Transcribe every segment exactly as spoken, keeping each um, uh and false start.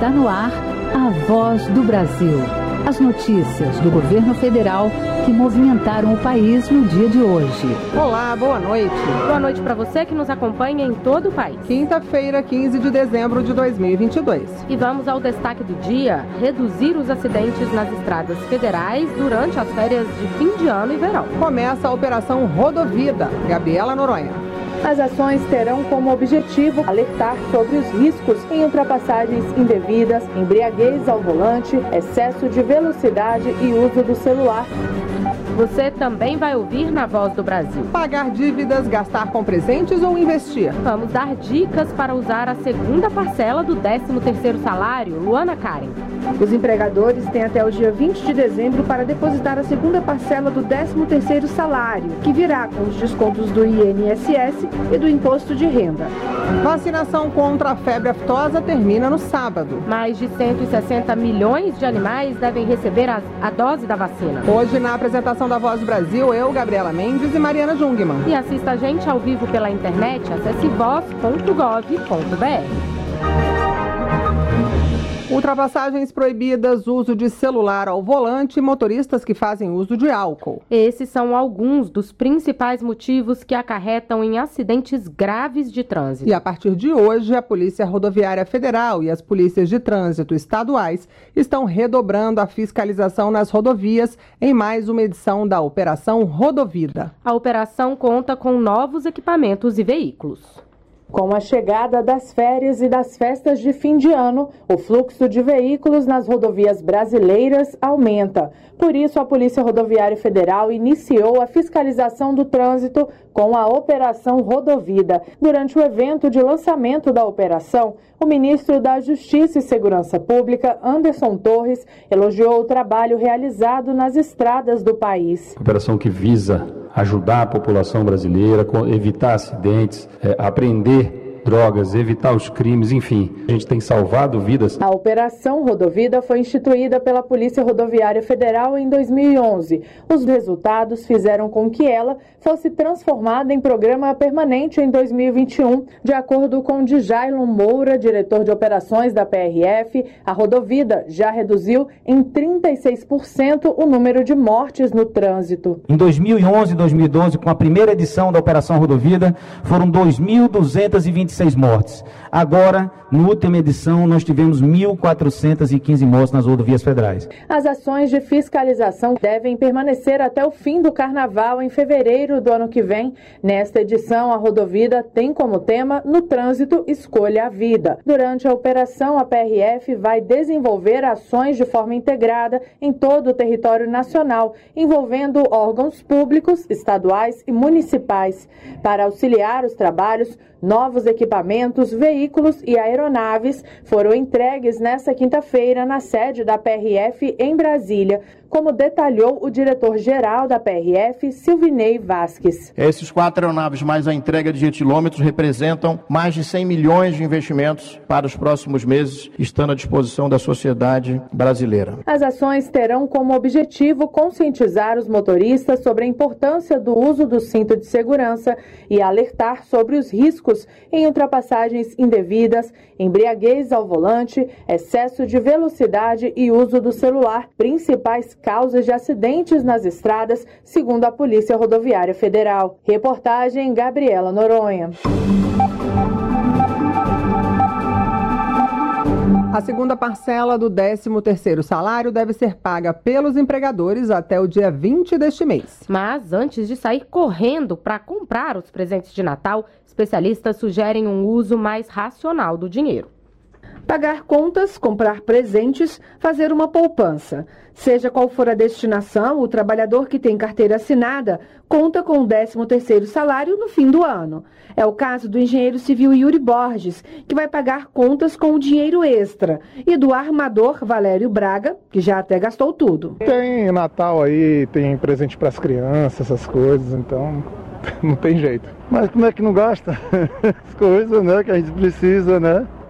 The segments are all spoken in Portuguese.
Está no ar a Voz do Brasil. As notícias do governo federal que movimentaram o país no dia de hoje. Olá, boa noite. Boa noite para você que nos acompanha em todo o país. Quinta-feira, quinze de dezembro de dois mil e vinte e dois. E vamos ao destaque do dia: reduzir os acidentes nas estradas federais durante as férias de fim de ano e verão. Começa a Operação Rodovida. Gabriela Noronha. As ações terão como objetivo alertar sobre os riscos em ultrapassagens indevidas, embriaguez ao volante, excesso de velocidade e uso do celular. Você também vai ouvir na Voz do Brasil. Pagar dívidas, gastar com presentes ou investir? Vamos dar dicas para usar a segunda parcela do décimo terceiro salário. Luana Karen. Os empregadores têm até o dia vinte de dezembro para depositar a segunda parcela do décimo terceiro salário, que virá com os descontos do I N S S e do Imposto de Renda. Vacinação contra a febre aftosa termina no sábado. Mais de cento e sessenta milhões de animais devem receber a, a dose da vacina. Hoje, na apresentação da Voz do Brasil, eu, Gabriela Mendes e Mariana Jungmann. E assista a gente ao vivo pela internet, acesse voz ponto gov ponto br. Ultrapassagens proibidas, uso de celular ao volante e motoristas que fazem uso de álcool. Esses são alguns dos principais motivos que acarretam em acidentes graves de trânsito. E a partir de hoje, a Polícia Rodoviária Federal e as polícias de trânsito estaduais estão redobrando a fiscalização nas rodovias em mais uma edição da Operação Rodovida. A operação conta com novos equipamentos e veículos. Com a chegada das férias e das festas de fim de ano, o fluxo de veículos nas rodovias brasileiras aumenta. Por isso, a Polícia Rodoviária Federal iniciou a fiscalização do trânsito com a Operação Rodovida. Durante o evento de lançamento da operação, o ministro da Justiça e Segurança Pública, Anderson Torres, elogiou o trabalho realizado nas estradas do país. Operação que visa ajudar a população brasileira, evitar acidentes, é, apreender drogas, evitar os crimes, enfim, a gente tem salvado vidas. A Operação Rodovida foi instituída pela Polícia Rodoviária Federal em dois mil e onze. Os resultados fizeram com que ela fosse transformada em programa permanente em dois mil e vinte e um. De acordo com Djailon Moura, diretor de operações da P R F, a Rodovida já reduziu em trinta e seis por cento o número de mortes no trânsito. Em dois mil e onze e dois mil e doze, com a primeira edição da Operação Rodovida, foram dois mil duzentas e vinte e seis mortes. Agora, na última edição, nós tivemos mil quatrocentas e quinze mortes nas rodovias federais. As ações de fiscalização devem permanecer até o fim do Carnaval, em fevereiro do ano que vem. Nesta edição, a Rodovida tem como tema "No Trânsito, Escolha a Vida". Durante a operação, a P R F vai desenvolver ações de forma integrada em todo o território nacional, envolvendo órgãos públicos, estaduais e municipais. Para auxiliar os trabalhos, novos equipamentos, veículos e aeronaves foram entregues nesta quinta-feira na sede da P R F em Brasília, como detalhou o diretor-geral da P R F, Silvinei Vasques. Esses quatro aeronaves mais a entrega de jetilômetros representam mais de cem milhões de investimentos para os próximos meses, estando à disposição da sociedade brasileira. As ações terão como objetivo conscientizar os motoristas sobre a importância do uso do cinto de segurança e alertar sobre os riscos em ultrapassagens indevidas, embriaguez ao volante, excesso de velocidade e uso do celular, principais causas de acidentes nas estradas, segundo a Polícia Rodoviária Federal. Reportagem Gabriela Noronha. A segunda parcela do décimo terceiro salário deve ser paga pelos empregadores até o dia vinte deste mês. Mas antes de sair correndo para comprar os presentes de Natal, especialistas sugerem um uso mais racional do dinheiro. Pagar contas, comprar presentes, fazer uma poupança. Seja qual for a destinação, o trabalhador que tem carteira assinada conta com o décimo terceiro salário no fim do ano. É o caso do engenheiro civil Yuri Borges, que vai pagar contas com o dinheiro extra, e do armador Valério Braga, que já até gastou tudo. Tem Natal aí, tem presente para as crianças, essas coisas, então não tem jeito. Mas como é que não gasta? As coisas, né, que a gente precisa, né?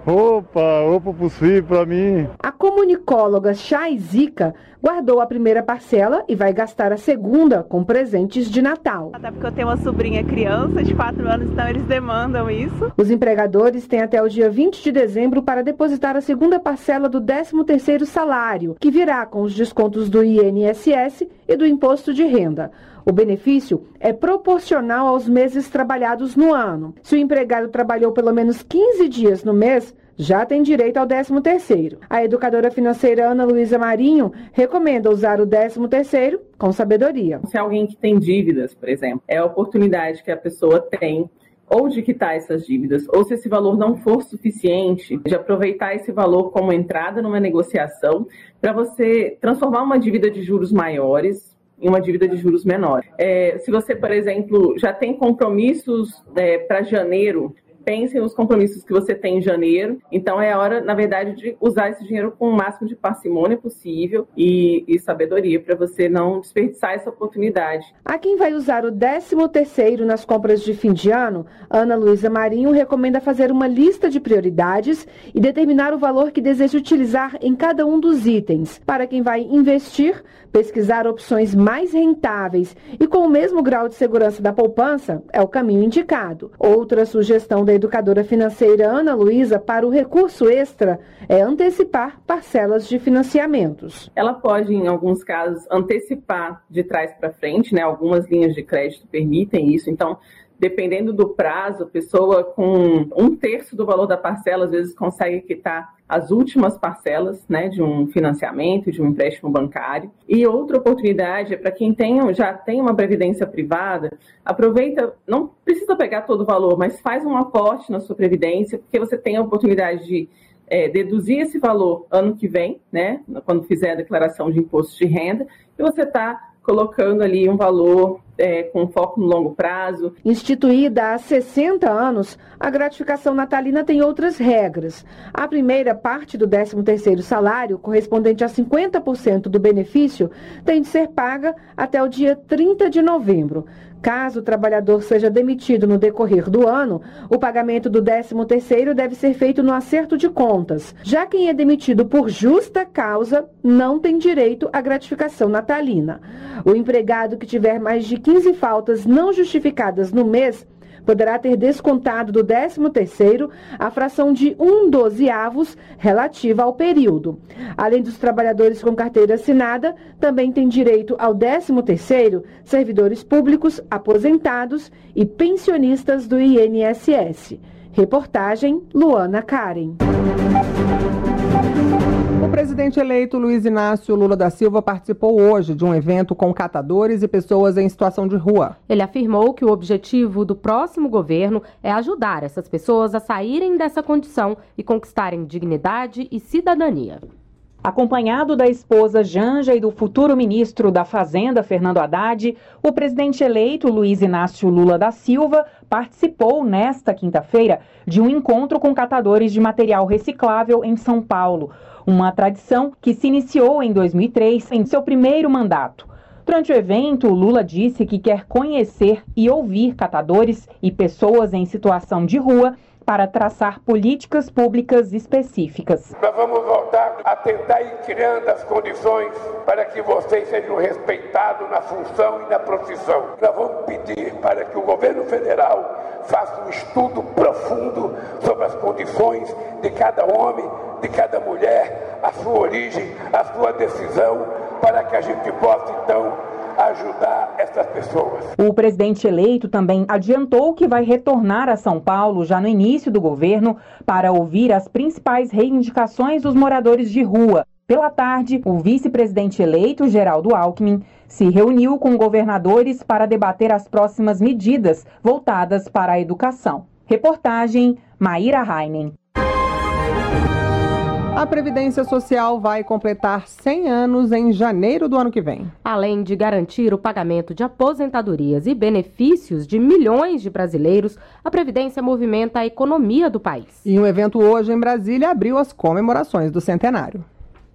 Roupa, roupa pros filhos, pra mim. A comunicóloga Chay Zica guardou a primeira parcela e vai gastar a segunda com presentes de Natal. Até porque eu tenho uma sobrinha criança de quatro anos, então eles demandam isso. Os empregadores têm até o dia vinte de dezembro para depositar a segunda parcela do décimo terceiro salário, que virá com os descontos do I N S S e do Imposto de Renda. O benefício é proporcional aos meses trabalhados no ano. Se o empregado trabalhou pelo menos quinze dias no mês, já tem direito ao décimo terceiro. A educadora financeira Ana Luísa Marinho recomenda usar o décimo terceiro com sabedoria. Se alguém que tem dívidas, por exemplo, é a oportunidade que a pessoa tem ou de quitar essas dívidas, ou se esse valor não for suficiente, de aproveitar esse valor como entrada numa negociação para você transformar uma dívida de juros maiores em uma dívida de juros menores. É, se você, por exemplo, já tem compromissos é, para janeiro, pense nos compromissos que você tem em janeiro. Então é a hora, na verdade, de usar esse dinheiro com o máximo de parcimônia possível e, e sabedoria para você não desperdiçar essa oportunidade. A quem vai usar o décimo terceiro nas compras de fim de ano, Ana Luísa Marinho recomenda fazer uma lista de prioridades e determinar o valor que deseja utilizar em cada um dos itens. Para quem vai investir, pesquisar opções mais rentáveis e com o mesmo grau de segurança da poupança é o caminho indicado. Outra sugestão da educadora financeira Ana Luísa para o recurso extra é antecipar parcelas de financiamentos. Ela pode, em alguns casos, antecipar de trás para frente, né? Algumas linhas de crédito permitem isso, então, dependendo do prazo, a pessoa com um terço do valor da parcela, às vezes consegue quitar as últimas parcelas, né, de um financiamento, de um empréstimo bancário. E outra oportunidade é para quem tem, já tem uma previdência privada, aproveita, não precisa pegar todo o valor, mas faz um aporte na sua previdência, porque você tem a oportunidade de é, deduzir esse valor ano que vem, né, quando fizer a declaração de imposto de renda, e você está colocando ali um valor é, com foco no longo prazo. Instituída há sessenta anos, a gratificação natalina tem outras regras. A primeira parte do décimo terceiro salário, correspondente a cinquenta por cento do benefício, tem de ser paga até o dia trinta de novembro. Caso o trabalhador seja demitido no decorrer do ano, o pagamento do décimo terceiro deve ser feito no acerto de contas. Já quem é demitido por justa causa não tem direito à gratificação natalina. O empregado que tiver mais de quinze faltas não justificadas no mês poderá ter descontado do décimo terceiro a fração de um dozeavos relativa ao período. Além dos trabalhadores com carteira assinada, também tem direito ao décimo terceiro servidores públicos, aposentados e pensionistas do I N S S. Reportagem Luana Karen. O presidente eleito Luiz Inácio Lula da Silva participou hoje de um evento com catadores e pessoas em situação de rua. Ele afirmou que o objetivo do próximo governo é ajudar essas pessoas a saírem dessa condição e conquistarem dignidade e cidadania. Acompanhado da esposa Janja e do futuro ministro da Fazenda, Fernando Haddad, o presidente eleito Luiz Inácio Lula da Silva participou nesta quinta-feira de um encontro com catadores de material reciclável em São Paulo, uma tradição que se iniciou em dois mil e três, em seu primeiro mandato. Durante o evento, Lula disse que quer conhecer e ouvir catadores e pessoas em situação de rua para traçar políticas públicas específicas. Nós vamos voltar a tentar ir criando as condições para que vocês sejam respeitados na função e na profissão. Nós vamos pedir para que o governo federal faça um estudo profundo sobre as condições de cada homem, de cada mulher, a sua origem, a sua decisão, para que a gente possa, então, ajudar essas pessoas. O presidente eleito também adiantou que vai retornar a São Paulo já no início do governo para ouvir as principais reivindicações dos moradores de rua. Pela tarde, o vice-presidente eleito, Geraldo Alckmin, se reuniu com governadores para debater as próximas medidas voltadas para a educação. Reportagem Maíra Heinen. A Previdência Social vai completar cem anos em janeiro do ano que vem. Além de garantir o pagamento de aposentadorias e benefícios de milhões de brasileiros, a Previdência movimenta a economia do país. E um evento hoje em Brasília abriu as comemorações do centenário.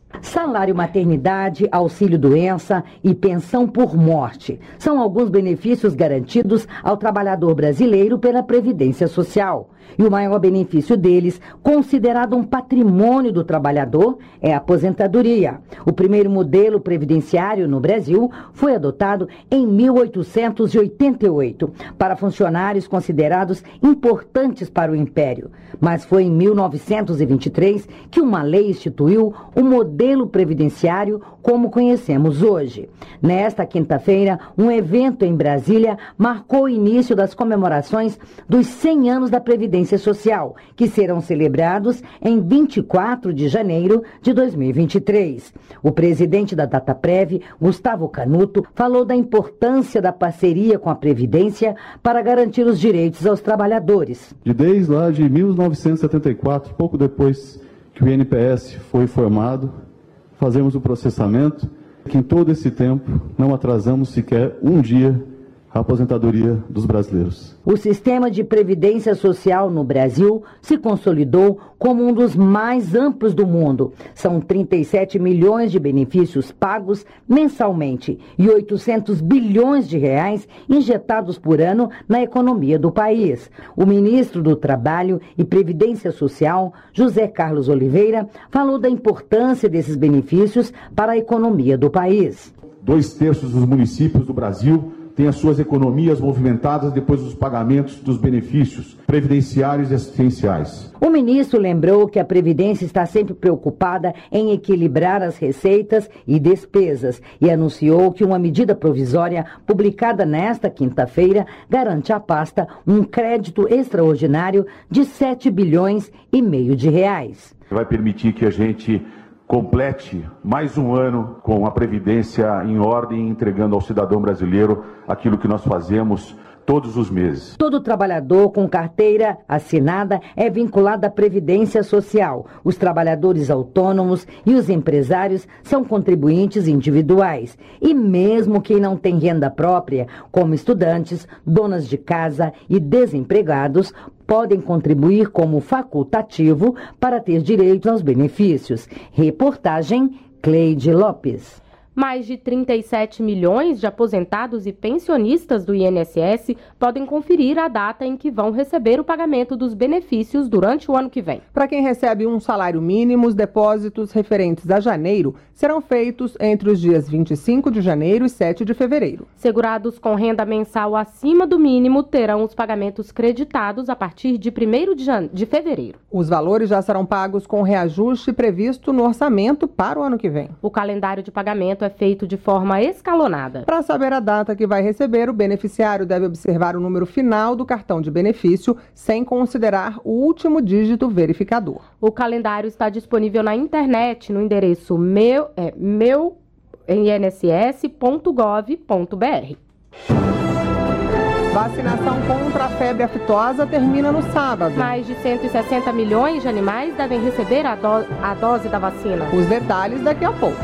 Salário maternidade, auxílio-doença e pensão por morte são alguns benefícios garantidos ao trabalhador brasileiro pela Previdência Social. E o maior benefício deles, considerado um patrimônio do trabalhador, é a aposentadoria. O primeiro modelo previdenciário no Brasil foi adotado em mil oitocentos e oitenta e oito para funcionários considerados importantes para o Império. Mas foi em mil novecentos e vinte e três que uma lei instituiu o modelo previdenciário como conhecemos hoje. Nesta quinta-feira, um evento em Brasília marcou o início das comemorações dos cem anos da Previdência Social, que serão celebrados em vinte e quatro de janeiro de dois mil e vinte e três. O presidente da Dataprev, Gustavo Canuto, falou da importância da parceria com a Previdência para garantir os direitos aos trabalhadores. De desde lá de mil novecentos e setenta e quatro, pouco depois que o I N P S foi formado, fazemos o processamento, que em todo esse tempo não atrasamos sequer um dia a aposentadoria dos brasileiros. O sistema de previdência social no Brasil se consolidou como um dos mais amplos do mundo. São trinta e sete milhões de benefícios pagos mensalmente e oitocentos bilhões de reais injetados por ano na economia do país. O ministro do Trabalho e Previdência Social, José Carlos Oliveira, falou da importância desses benefícios para a economia do país. Dois terços dos municípios do Brasil têm as suas economias movimentadas depois dos pagamentos dos benefícios previdenciários e assistenciais. O ministro lembrou que a Previdência está sempre preocupada em equilibrar as receitas e despesas e anunciou que uma medida provisória publicada nesta quinta-feira garante à pasta um crédito extraordinário de sete bilhões e meio de reais. Vai permitir que a gente complete mais um ano com a Previdência em ordem, entregando ao cidadão brasileiro aquilo que nós fazemos todos os meses. Todo trabalhador com carteira assinada é vinculado à Previdência Social. Os trabalhadores autônomos e os empresários são contribuintes individuais. E mesmo quem não tem renda própria, como estudantes, donas de casa e desempregados, podem contribuir como facultativo para ter direito aos benefícios. Reportagem Cleide Lopes. Mais de trinta e sete milhões de aposentados e pensionistas do I N S S podem conferir a data em que vão receber o pagamento dos benefícios durante o ano que vem. Para quem recebe um salário mínimo, os depósitos referentes a janeiro serão feitos entre os dias vinte e cinco de janeiro e sete de fevereiro. Segurados com renda mensal acima do mínimo terão os pagamentos creditados a partir de primeiro de, jane... de fevereiro. Os valores já serão pagos com reajuste previsto no orçamento para o ano que vem. O calendário de pagamento é feito de forma escalonada. Para saber a data que vai receber, o beneficiário deve observar o número final do cartão de benefício, sem considerar o último dígito verificador. O calendário está disponível na internet no endereço meu, é, meu I N S S ponto gov ponto br. Vacinação contra a febre aftosa termina no sábado. Mais de cento e sessenta milhões de animais devem receber a, do- a dose da vacina. Os detalhes daqui a pouco.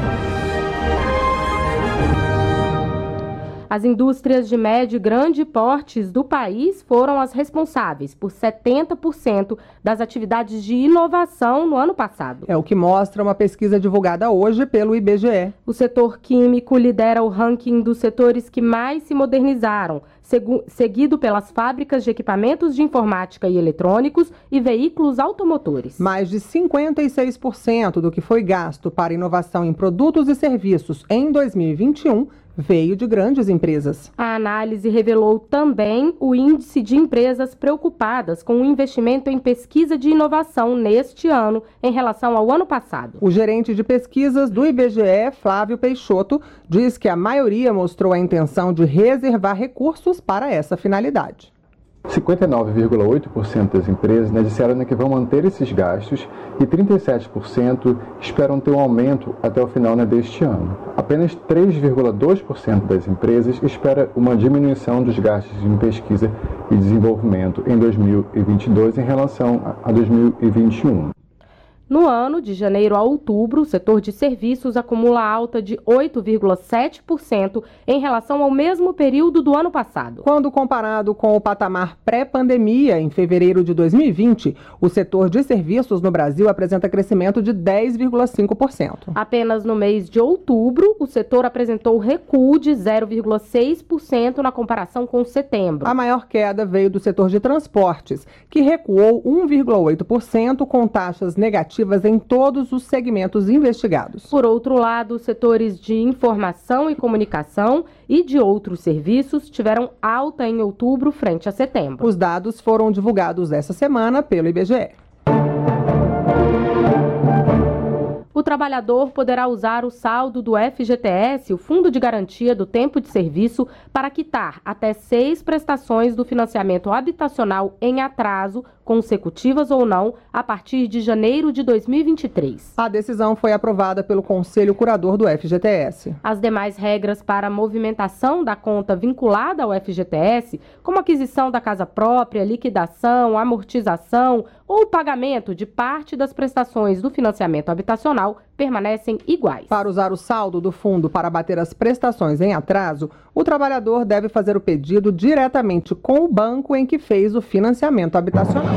As indústrias de médio e grande portes do país foram as responsáveis por setenta por cento das atividades de inovação no ano passado. É o que mostra uma pesquisa divulgada hoje pelo I B G E. O setor químico lidera o ranking dos setores que mais se modernizaram, segu- seguido pelas fábricas de equipamentos de informática e eletrônicos e veículos automotores. Mais de cinquenta e seis por cento do que foi gasto para inovação em produtos e serviços em dois mil e vinte e um veio de grandes empresas. A análise revelou também o índice de empresas preocupadas com o investimento em pesquisa de inovação neste ano em relação ao ano passado. O gerente de pesquisas do I B G E, Flávio Peixoto, diz que a maioria mostrou a intenção de reservar recursos para essa finalidade. cinquenta e nove vírgula oito por cento das empresas, né, disseram né, que vão manter esses gastos e trinta e sete por cento esperam ter um aumento até o final né, deste ano. Apenas três vírgula dois por cento das empresas espera uma diminuição dos gastos em pesquisa e desenvolvimento em dois mil e vinte e dois em relação a dois mil e vinte e um. No ano, de janeiro a outubro, o setor de serviços acumula alta de oito vírgula sete por cento em relação ao mesmo período do ano passado. Quando comparado com o patamar pré-pandemia, em fevereiro de dois mil e vinte, o setor de serviços no Brasil apresenta crescimento de dez vírgula cinco por cento. Apenas no mês de outubro, o setor apresentou recuo de zero vírgula seis por cento na comparação com setembro. A maior queda veio do setor de transportes, que recuou um vírgula oito por cento com taxas negativas em todos os segmentos investigados. Por outro lado, os setores de informação e comunicação e de outros serviços tiveram alta em outubro frente a setembro. Os dados foram divulgados essa semana pelo I B G E. O trabalhador poderá usar o saldo do F G T S, o Fundo de Garantia do Tempo de Serviço, para quitar até seis prestações do financiamento habitacional em atraso, consecutivas ou não, a partir de janeiro de dois mil e vinte e três. A decisão foi aprovada pelo Conselho Curador do F G T S. As demais regras para a movimentação da conta vinculada ao F G T S, como aquisição da casa própria, liquidação, amortização ou pagamento de parte das prestações do financiamento habitacional, permanecem iguais. Para usar o saldo do fundo para bater as prestações em atraso, o trabalhador deve fazer o pedido diretamente com o banco em que fez o financiamento habitacional.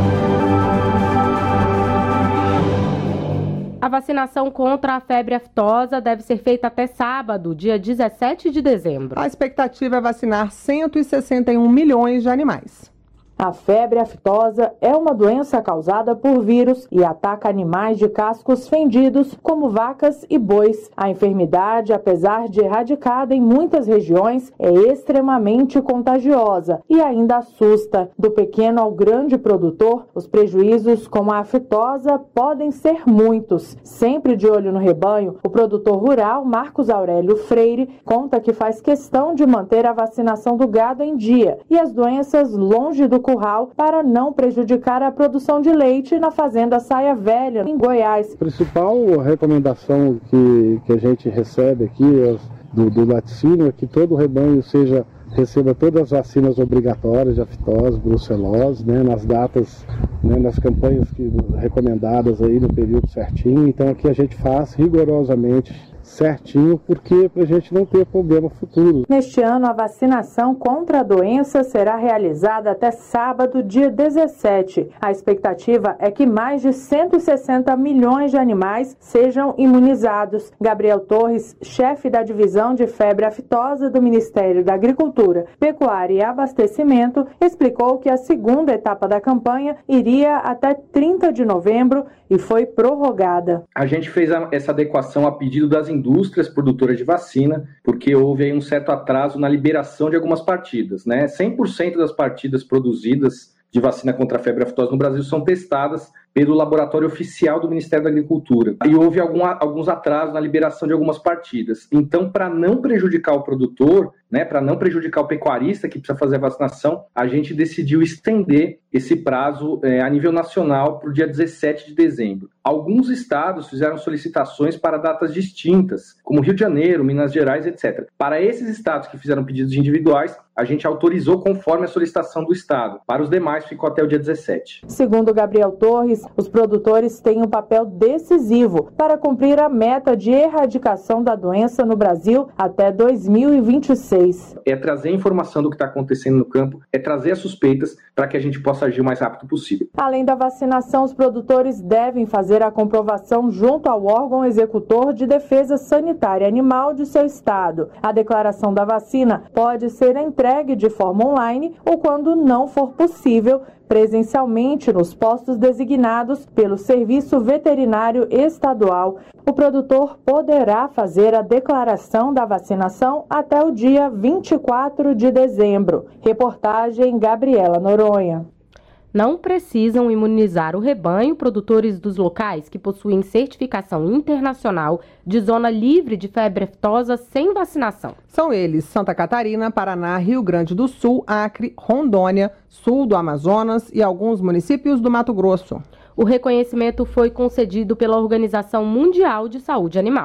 A vacinação contra a febre aftosa deve ser feita até sábado, dia dezessete de dezembro. A expectativa é vacinar cento e sessenta e um milhões de animais. A febre aftosa é uma doença causada por vírus e ataca animais de cascos fendidos, como vacas e bois. A enfermidade, apesar de erradicada em muitas regiões, é extremamente contagiosa e ainda assusta. Do pequeno ao grande produtor, os prejuízos com a aftosa podem ser muitos. Sempre de olho no rebanho, o produtor rural Marcos Aurélio Freire conta que faz questão de manter a vacinação do gado em dia e as doenças longe do curral para não prejudicar a produção de leite na fazenda Saia Velha, em Goiás. A principal recomendação que, que a gente recebe aqui é do, do laticínio é que todo o rebanho seja, receba todas as vacinas obrigatórias de aftosa, brucelose, né, nas datas, né, nas campanhas que, recomendadas aí no período certinho. Então aqui a gente faz rigorosamente certinho, porque para a gente não ter problema futuro. Neste ano, a vacinação contra a doença será realizada até sábado, dia dezessete. A expectativa é que mais de cento e sessenta milhões de animais sejam imunizados. Gabriel Torres, chefe da divisão de febre aftosa do Ministério da Agricultura, Pecuária e Abastecimento, explicou que a segunda etapa da campanha iria até trinta de novembro e foi prorrogada. A gente fez a, essa adequação a pedido das indústrias produtoras de vacina, porque houve aí um certo atraso na liberação de algumas partidas, né? cem por cento das partidas produzidas de vacina contra a febre aftosa no Brasil são testadas pelo laboratório oficial do Ministério da Agricultura. E houve algum, alguns atrasos na liberação de algumas partidas. Então, para não prejudicar o produtor, né, para não prejudicar o pecuarista que precisa fazer a vacinação, a gente decidiu estender esse prazo é, a nível nacional para o dia dezessete de dezembro. Alguns estados fizeram solicitações para datas distintas, como Rio de Janeiro, Minas Gerais, etcétera. Para esses estados que fizeram pedidos individuais, a gente autorizou conforme a solicitação do estado. Para os demais, ficou até o dia dezessete. Segundo Gabriel Torres, os produtores têm um papel decisivo para cumprir a meta de erradicação da doença no Brasil até dois mil e vinte e seis. É trazer informação do que está acontecendo no campo, é trazer as suspeitas para que a gente possa agir o mais rápido possível. Além da vacinação, os produtores devem fazer a comprovação junto ao órgão executor de defesa sanitária animal de seu estado. A declaração da vacina pode ser entregue de forma online ou, quando não for possível, presencialmente nos postos designados pelo Serviço Veterinário Estadual. O produtor poderá fazer a declaração da vacinação até o dia vinte e quatro de dezembro. Reportagem Gabriela Noronha. Não precisam imunizar o rebanho produtores dos locais que possuem certificação internacional de zona livre de febre aftosa sem vacinação. São eles Santa Catarina, Paraná, Rio Grande do Sul, Acre, Rondônia, sul do Amazonas e alguns municípios do Mato Grosso. O reconhecimento foi concedido pela Organização Mundial de Saúde Animal.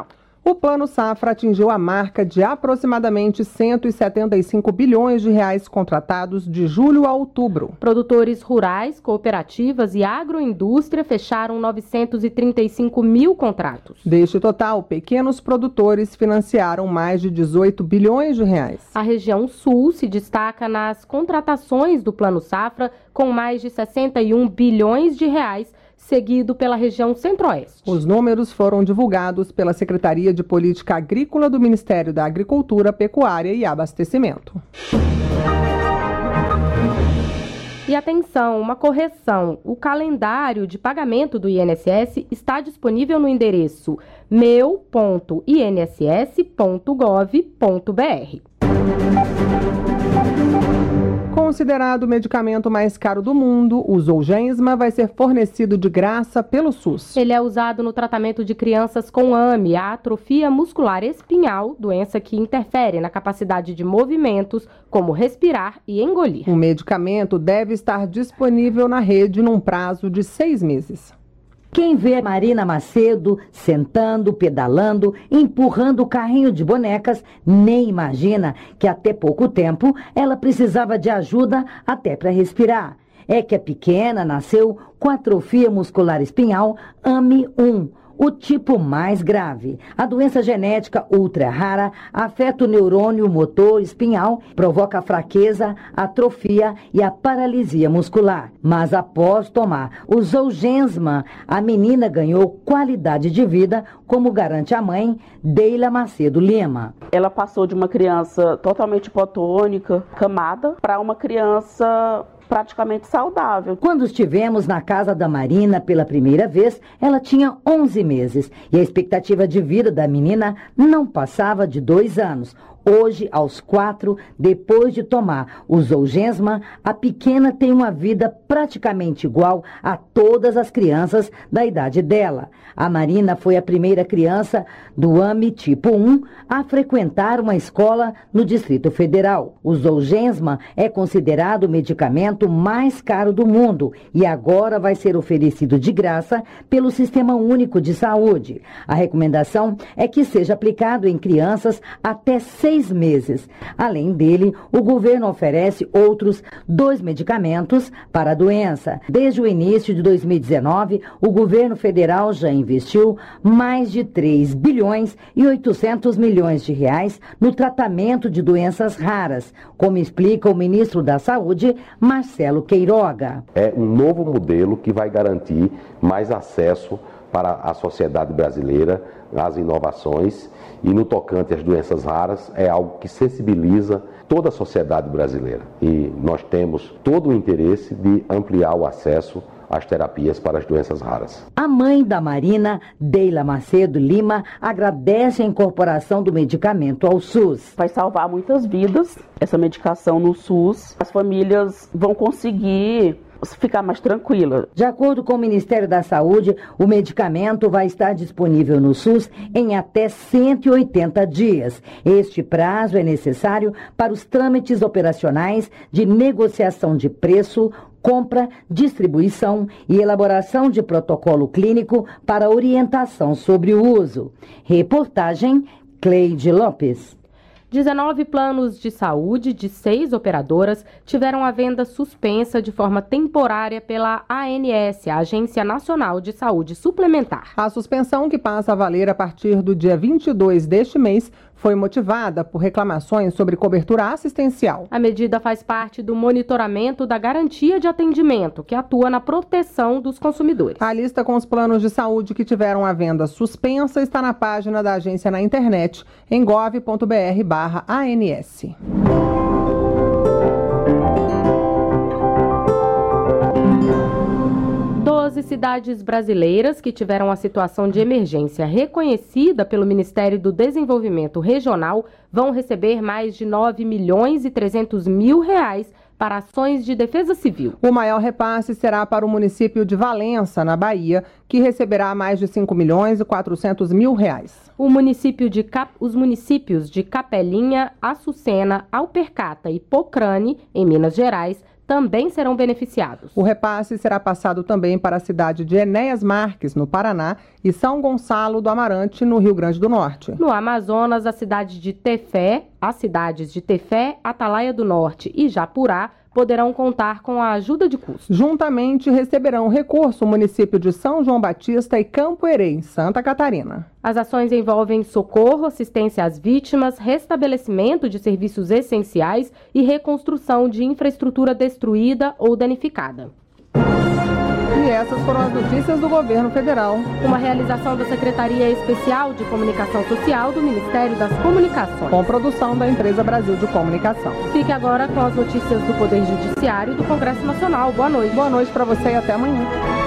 O Plano Safra atingiu a marca de aproximadamente cento e setenta e cinco bilhões de reais contratados de julho a outubro. Produtores rurais, cooperativas e agroindústria fecharam novecentos e trinta e cinco mil contratos. Deste total, pequenos produtores financiaram mais de dezoito bilhões de reais. A região sul se destaca nas contratações do Plano Safra, com mais de sessenta e um bilhões de reais, seguido pela região centro-oeste. Os números foram divulgados pela Secretaria de Política Agrícola do Ministério da Agricultura, Pecuária e Abastecimento. E atenção, uma correção. O calendário de pagamento do I N S S está disponível no endereço meu ponto i n s s ponto gov ponto b r. Considerado o medicamento mais caro do mundo, o Zolgensma vai ser fornecido de graça pelo SUS. Ele é usado no tratamento de crianças com A M E, a atrofia muscular espinhal, doença que interfere na capacidade de movimentos, como respirar e engolir. O medicamento deve estar disponível na rede num prazo de seis meses. Quem vê Marina Macedo sentando, pedalando, empurrando o carrinho de bonecas, nem imagina que até pouco tempo ela precisava de ajuda até para respirar. É que a pequena nasceu com atrofia muscular espinhal A M E um, o tipo mais grave. A doença genética ultra rara afeta o neurônio motor espinhal, provoca fraqueza, atrofia e a paralisia muscular. Mas após tomar o Zolgensma, a menina ganhou qualidade de vida, como garante a mãe, Deila Macedo Lima. Ela passou de uma criança totalmente hipotônica, camada, para uma criança praticamente saudável. Quando estivemos na casa da Marina pela primeira vez, ela tinha onze meses e a expectativa de vida da menina não passava de dois anos. Hoje, aos quatro, depois de tomar o Zolgensma, a pequena tem uma vida praticamente igual a todas as crianças da idade dela. A Marina foi a primeira criança do A M E tipo um a frequentar uma escola no Distrito Federal. O Zolgensma é considerado o medicamento mais caro do mundo e agora vai ser oferecido de graça pelo Sistema Único de Saúde. A recomendação é que seja aplicado em crianças até seis meses. Além dele, o governo oferece outros dois medicamentos para a doença. Desde o início de dois mil e dezenove, o governo federal já investiu mais de três bilhões e oitocentos milhões de reais no tratamento de doenças raras, como explica o ministro da Saúde, Marcelo Queiroga. É um novo modelo que vai garantir mais acesso para a sociedade brasileira às inovações e no tocante às doenças raras é algo que sensibiliza toda a sociedade brasileira e nós temos todo o interesse de ampliar o acesso às terapias para as doenças raras. A mãe da Marina, Deila Macedo Lima, agradece a incorporação do medicamento ao SUS. Vai salvar muitas vidas, essa medicação no SUS. As famílias vão conseguir ficar mais tranquila. De acordo com o Ministério da Saúde, o medicamento vai estar disponível no SUS em até cento e oitenta dias. Este prazo é necessário para os trâmites operacionais de negociação de preço, compra, distribuição e elaboração de protocolo clínico para orientação sobre o uso. Reportagem Cleide Lopes. dezenove planos de saúde de seis operadoras tiveram a venda suspensa de forma temporária pela A N S, a Agência Nacional de Saúde Suplementar. A suspensão, que passa a valer a partir do dia vinte e dois deste mês, foi motivada por reclamações sobre cobertura assistencial. A medida faz parte do monitoramento da garantia de atendimento, que atua na proteção dos consumidores. A lista com os planos de saúde que tiveram a venda suspensa está na página da agência na internet, em gov ponto br barra A N S. doze cidades brasileiras que tiveram a situação de emergência reconhecida pelo Ministério do Desenvolvimento Regional vão receber mais de nove milhões e trezentos mil reais para ações de defesa civil. O maior repasse será para o município de Valença, na Bahia, que receberá mais de cinco milhões e quatrocentos mil reais. O município de Cap... Os municípios de Capelinha, Açucena, Alpercata e Pocrane, em Minas Gerais, também serão beneficiados. O repasse será passado também para a cidade de Enéas Marques, no Paraná, e São Gonçalo do Amarante, no Rio Grande do Norte. No Amazonas, a cidade de Tefé, as cidades de Tefé, Atalaia do Norte e Japurá poderão contar com a ajuda de custo. Juntamente receberão recurso o município de São João Batista e Campo Herê, em Santa Catarina. As ações envolvem socorro, assistência às vítimas, restabelecimento de serviços essenciais e reconstrução de infraestrutura destruída ou danificada. E essas foram as notícias do governo federal. Uma realização da Secretaria Especial de Comunicação Social do Ministério das Comunicações. Com produção da Empresa Brasil de Comunicação. Fique agora com as notícias do Poder Judiciário e do Congresso Nacional. Boa noite. Boa noite para você e até amanhã.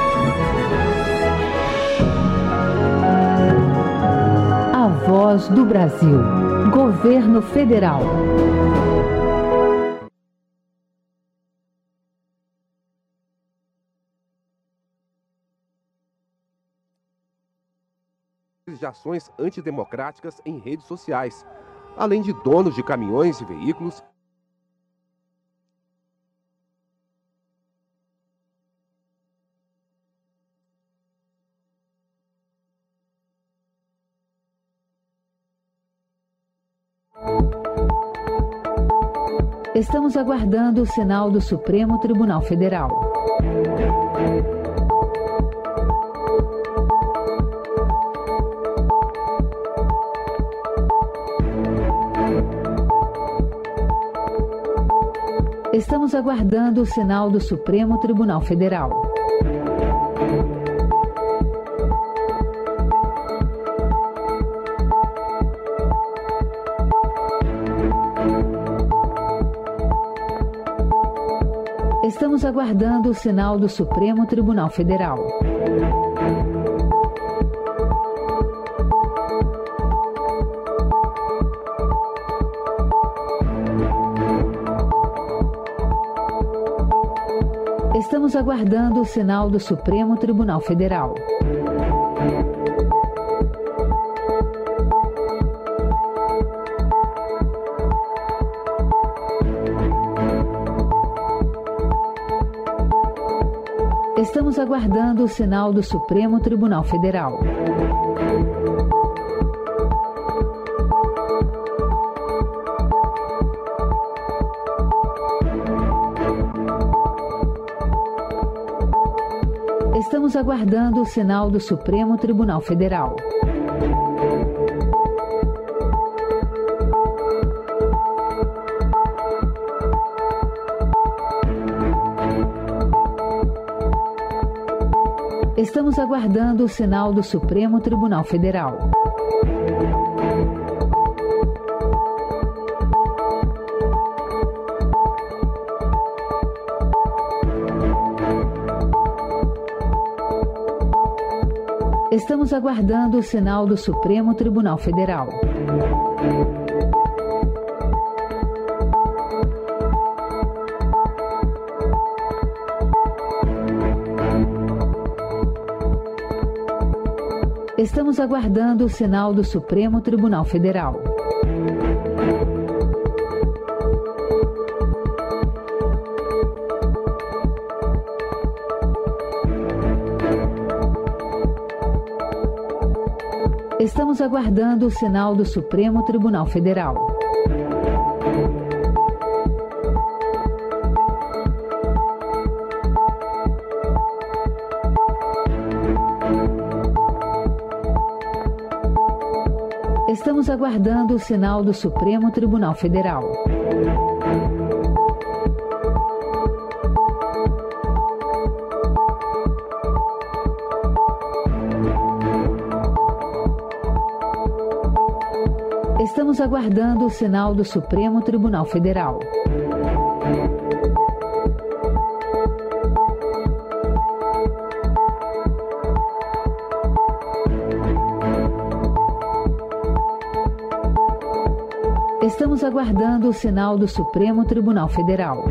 A Voz do Brasil. Governo Federal. De ações antidemocráticas em redes sociais, além de donos de caminhões e veículos. Estamos aguardando o sinal do Supremo Tribunal Federal. Estamos aguardando o sinal do Supremo Tribunal Federal. Estamos aguardando o sinal do Supremo Tribunal Federal. Estamos aguardando o sinal do Supremo Tribunal Federal. Estamos aguardando o sinal do Supremo Tribunal Federal. Estamos aguardando o sinal do Supremo Tribunal Federal. Estamos aguardando o sinal do Supremo Tribunal Federal. Estamos aguardando o sinal do Supremo Tribunal Federal. Estamos aguardando o sinal do Supremo Tribunal Federal. Estamos aguardando o sinal do Supremo Tribunal Federal. Estamos aguardando o sinal do Supremo Tribunal Federal. Estamos aguardando o sinal do Supremo Tribunal Federal. Estamos aguardando o sinal do Supremo Tribunal Federal.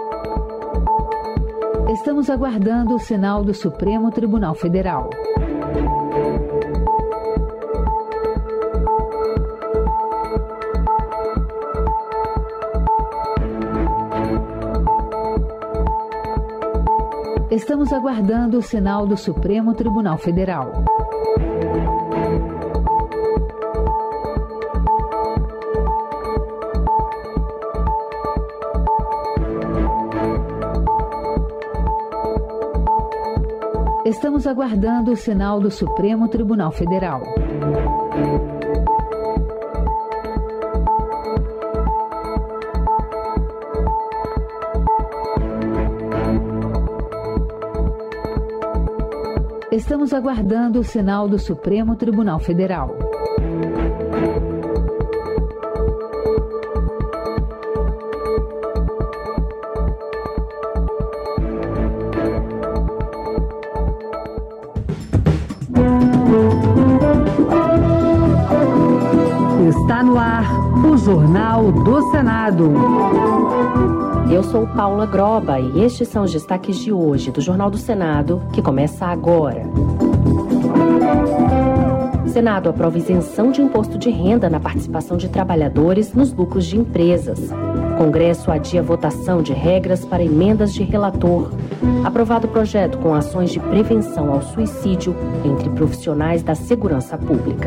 Estamos aguardando o sinal do Supremo Tribunal Federal. Estamos aguardando o sinal do Supremo Tribunal Federal. Estamos aguardando o sinal do Supremo Tribunal Federal. Estamos aguardando o sinal do Supremo Tribunal Federal. Está no ar o Jornal do Senado. Eu sou Paula Groba e estes são os destaques de hoje do Jornal do Senado, que começa agora. O Senado aprova isenção de imposto de renda na participação de trabalhadores nos lucros de empresas. O Congresso adia votação de regras para emendas de relator. Aprovado o projeto com ações de prevenção ao suicídio entre profissionais da segurança pública.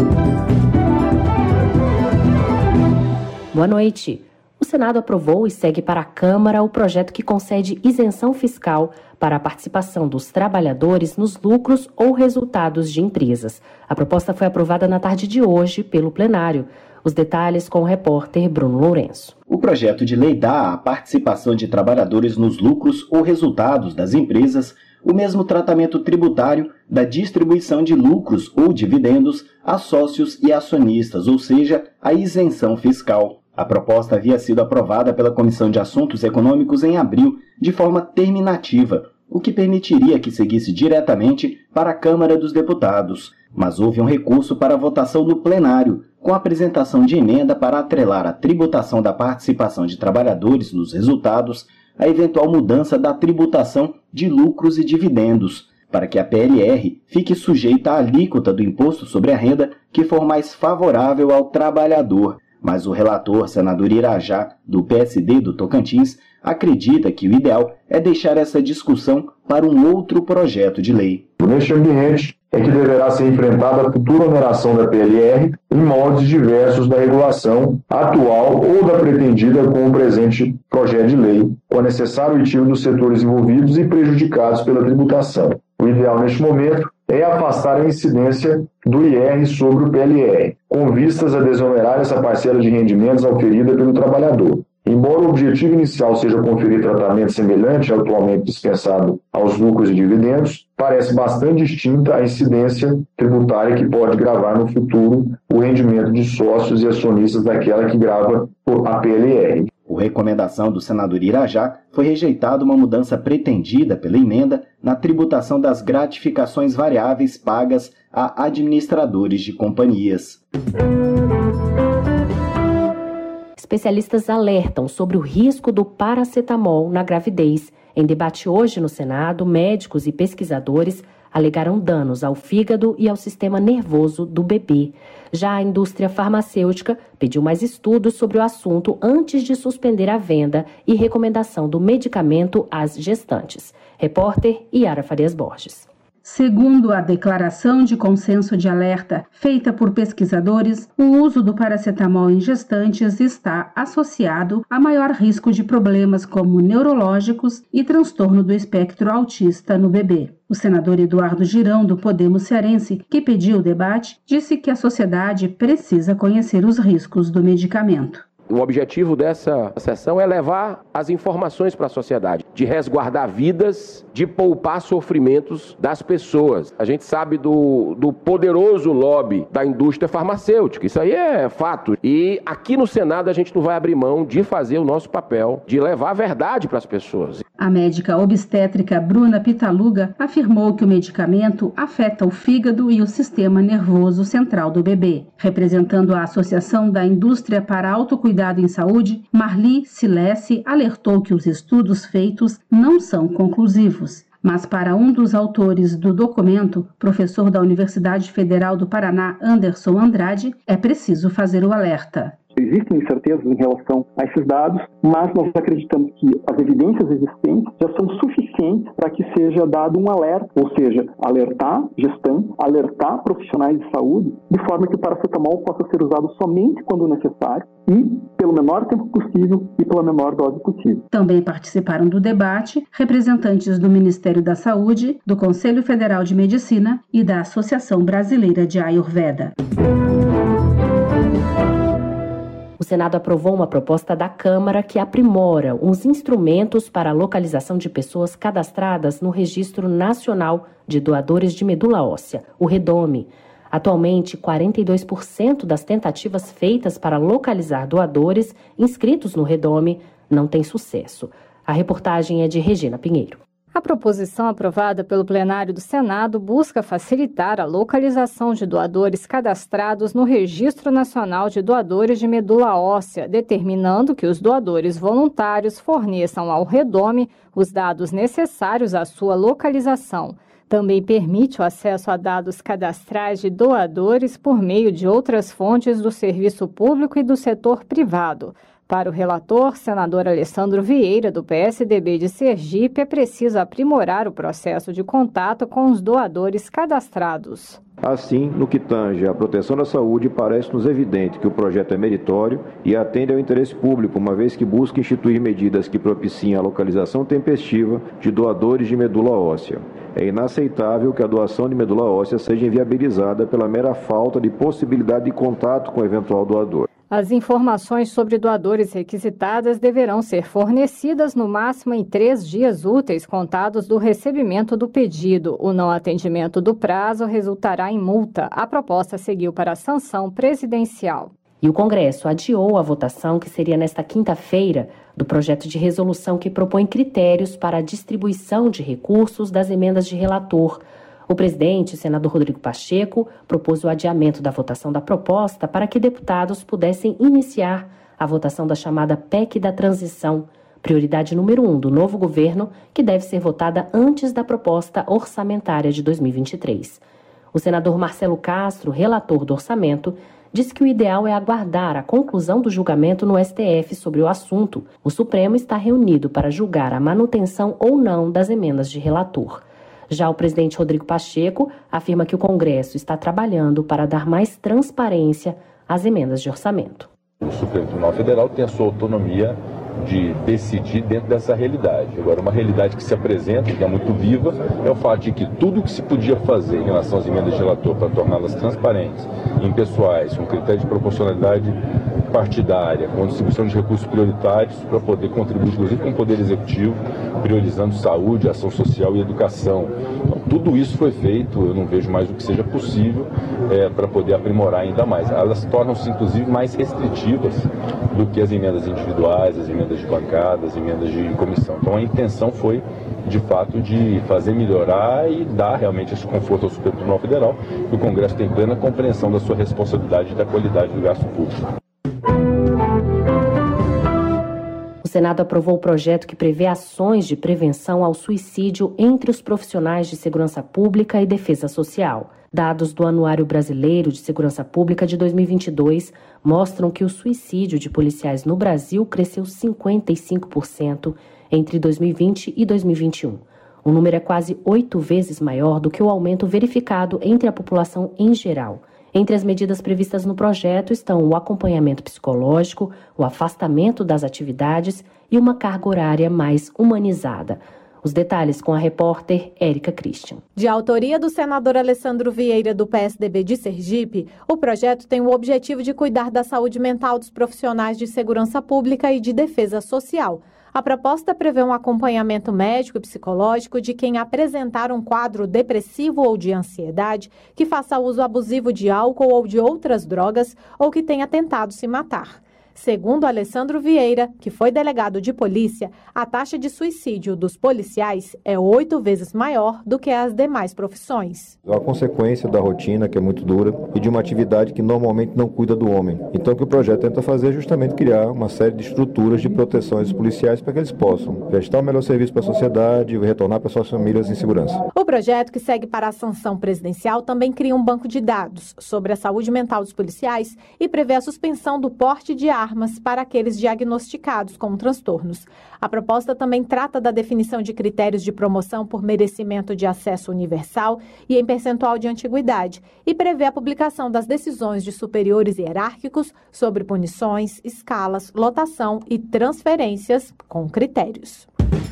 Boa noite. O Senado aprovou e segue para a Câmara o projeto que concede isenção fiscal para a participação dos trabalhadores nos lucros ou resultados de empresas. A proposta foi aprovada na tarde de hoje pelo plenário. Os detalhes com o repórter Bruno Lourenço. O projeto de lei dá à participação de trabalhadores nos lucros ou resultados das empresas o mesmo tratamento tributário da distribuição de lucros ou dividendos a sócios e acionistas, ou seja, a isenção fiscal. A proposta havia sido aprovada pela Comissão de Assuntos Econômicos em abril, de forma terminativa, o que permitiria que seguisse diretamente para a Câmara dos Deputados. Mas houve um recurso para votação no plenário, com a apresentação de emenda para atrelar a tributação da participação de trabalhadores nos resultados à eventual mudança da tributação de lucros e dividendos, para que a P L R fique sujeita à alíquota do imposto sobre a renda que for mais favorável ao trabalhador. Mas o relator, senador Irajá, do P S D do Tocantins, acredita que o ideal é deixar essa discussão para um outro projeto de lei. Neste ambiente é que deverá ser enfrentada a futura oneração da P L R em moldes diversos da regulação atual ou da pretendida com o presente projeto de lei, com a necessário retiro dos setores envolvidos e prejudicados pela tributação. O ideal neste momento é afastar a incidência do I R sobre o P L R, com vistas a desonerar essa parcela de rendimentos auferida pelo trabalhador. Embora o objetivo inicial seja conferir tratamento semelhante ao atualmente dispensado aos lucros e dividendos, parece bastante distinta a incidência tributária que pode gravar no futuro o rendimento de sócios e acionistas daquela que grava a P L R. Por recomendação do senador Irajá, foi rejeitada uma mudança pretendida pela emenda na tributação das gratificações variáveis pagas a administradores de companhias. Especialistas alertam sobre o risco do paracetamol na gravidez. Em debate hoje no Senado, médicos e pesquisadores alegaram danos ao fígado e ao sistema nervoso do bebê. Já a indústria farmacêutica pediu mais estudos sobre o assunto antes de suspender a venda e recomendação do medicamento às gestantes. Repórter Yara Farias Borges. Segundo a declaração de consenso de alerta feita por pesquisadores, o uso do paracetamol em gestantes está associado a maior risco de problemas como neurológicos e transtorno do espectro autista no bebê. O senador Eduardo Girão, do Podemos Cearense, que pediu o debate, disse que a sociedade precisa conhecer os riscos do medicamento. O objetivo dessa sessão é levar as informações para a sociedade, de resguardar vidas, de poupar sofrimentos das pessoas. A gente sabe do, do poderoso lobby da indústria farmacêutica, isso aí é fato. E aqui no Senado a gente não vai abrir mão de fazer o nosso papel, de levar a verdade para as pessoas. A médica obstétrica Bruna Pitaluga afirmou que o medicamento afeta o fígado e o sistema nervoso central do bebê. Representando a Associação da Indústria para Autocuidado em Saúde, Marli Silesse alertou que os estudos feitos não são conclusivos. Mas para um dos autores do documento, professor da Universidade Federal do Paraná, Anderson Andrade, é preciso fazer o alerta. Existem incertezas em relação a esses dados, mas nós acreditamos que as evidências existentes já são suficientes para que seja dado um alerta, ou seja, alertar gestantes, alertar profissionais de saúde, de forma que o paracetamol possa ser usado somente quando necessário e pelo menor tempo possível e pela menor dose possível. Também participaram do debate representantes do Ministério da Saúde, do Conselho Federal de Medicina e da Associação Brasileira de Ayurveda. O Senado aprovou uma proposta da Câmara que aprimora os instrumentos para a localização de pessoas cadastradas no Registro Nacional de Doadores de Medula Óssea, o REDOME. Atualmente, quarenta e dois por cento das tentativas feitas para localizar doadores inscritos no REDOME não têm sucesso. A reportagem é de Regina Pinheiro. A proposição aprovada pelo plenário do Senado busca facilitar a localização de doadores cadastrados no Registro Nacional de Doadores de Medula Óssea, determinando que os doadores voluntários forneçam ao REDOME os dados necessários à sua localização. Também permite o acesso a dados cadastrais de doadores por meio de outras fontes do serviço público e do setor privado. Para o relator, senador Alessandro Vieira, do P S D B de Sergipe, é preciso aprimorar o processo de contato com os doadores cadastrados. Assim, no que tange à proteção da saúde, parece-nos evidente que o projeto é meritório e atende ao interesse público, uma vez que busca instituir medidas que propiciem a localização tempestiva de doadores de medula óssea. É inaceitável que a doação de medula óssea seja inviabilizada pela mera falta de possibilidade de contato com o eventual doador. As informações sobre doadores requisitadas deverão ser fornecidas no máximo em três dias úteis contados do recebimento do pedido. O não atendimento do prazo resultará em multa. A proposta seguiu para a sanção presidencial. E o Congresso adiou a votação, que seria nesta quinta-feira, do projeto de resolução que propõe critérios para a distribuição de recursos das emendas de relator. O presidente, senador Rodrigo Pacheco, propôs o adiamento da votação da proposta para que deputados pudessem iniciar a votação da chamada P E C da transição, prioridade número um do novo governo, que deve ser votada antes da proposta orçamentária de dois mil e vinte e três. O senador Marcelo Castro, relator do orçamento, disse que o ideal é aguardar a conclusão do julgamento no S T F sobre o assunto. O Supremo está reunido para julgar a manutenção ou não das emendas de relator. Já o presidente Rodrigo Pacheco afirma que o Congresso está trabalhando para dar mais transparência às emendas de orçamento. O Supremo Tribunal Federal tem a sua autonomia de decidir dentro dessa realidade. Agora, uma realidade que se apresenta, que é muito viva, é o fato de que tudo o que se podia fazer em relação às emendas de relator para torná-las transparentes, impessoais, com critério de proporcionalidade partidária, com distribuição de recursos prioritários para poder contribuir, inclusive, com o Poder Executivo, priorizando saúde, ação social e educação. Então, tudo isso foi feito, eu não vejo mais o que seja possível é, para poder aprimorar ainda mais. Elas tornam-se, inclusive, mais restritivas do que as emendas individuais, as emendas de bancada, as emendas de comissão. Então, a intenção foi, de fato, de fazer melhorar e dar realmente esse conforto ao Supremo Tribunal Federal, que o Congresso tem plena compreensão da sua responsabilidade e da qualidade do gasto público. O Senado aprovou o projeto que prevê ações de prevenção ao suicídio entre os profissionais de segurança pública e defesa social. Dados do Anuário Brasileiro de Segurança Pública de dois mil e vinte e dois mostram que o suicídio de policiais no Brasil cresceu cinquenta e cinco por cento entre dois mil e vinte e dois mil e vinte e um. O número é quase oito vezes maior do que o aumento verificado entre a população em geral. Entre as medidas previstas no projeto estão o acompanhamento psicológico, o afastamento das atividades e uma carga horária mais humanizada. Os detalhes com a repórter Érica Christian. De autoria do senador Alessandro Vieira, do P S D B de Sergipe, o projeto tem o objetivo de cuidar da saúde mental dos profissionais de segurança pública e de defesa social. A proposta prevê um acompanhamento médico e psicológico de quem apresentar um quadro depressivo ou de ansiedade, que faça uso abusivo de álcool ou de outras drogas ou que tenha tentado se matar. Segundo Alessandro Vieira, que foi delegado de polícia, a taxa de suicídio dos policiais é oito vezes maior do que as demais profissões. É uma consequência da rotina, que é muito dura, e de uma atividade que normalmente não cuida do homem. Então o que o projeto tenta fazer é justamente criar uma série de estruturas de proteção aos policiais para que eles possam prestar o melhor serviço para a sociedade e retornar para suas famílias em segurança. O projeto, que segue para a sanção presidencial, também cria um banco de dados sobre a saúde mental dos policiais e prevê a suspensão do porte de armas para aqueles diagnosticados com transtornos. A proposta também trata da definição de critérios de promoção por merecimento de acesso universal e em percentual de antiguidade e prevê a publicação das decisões de superiores hierárquicos sobre punições, escalas, lotação e transferências com critérios.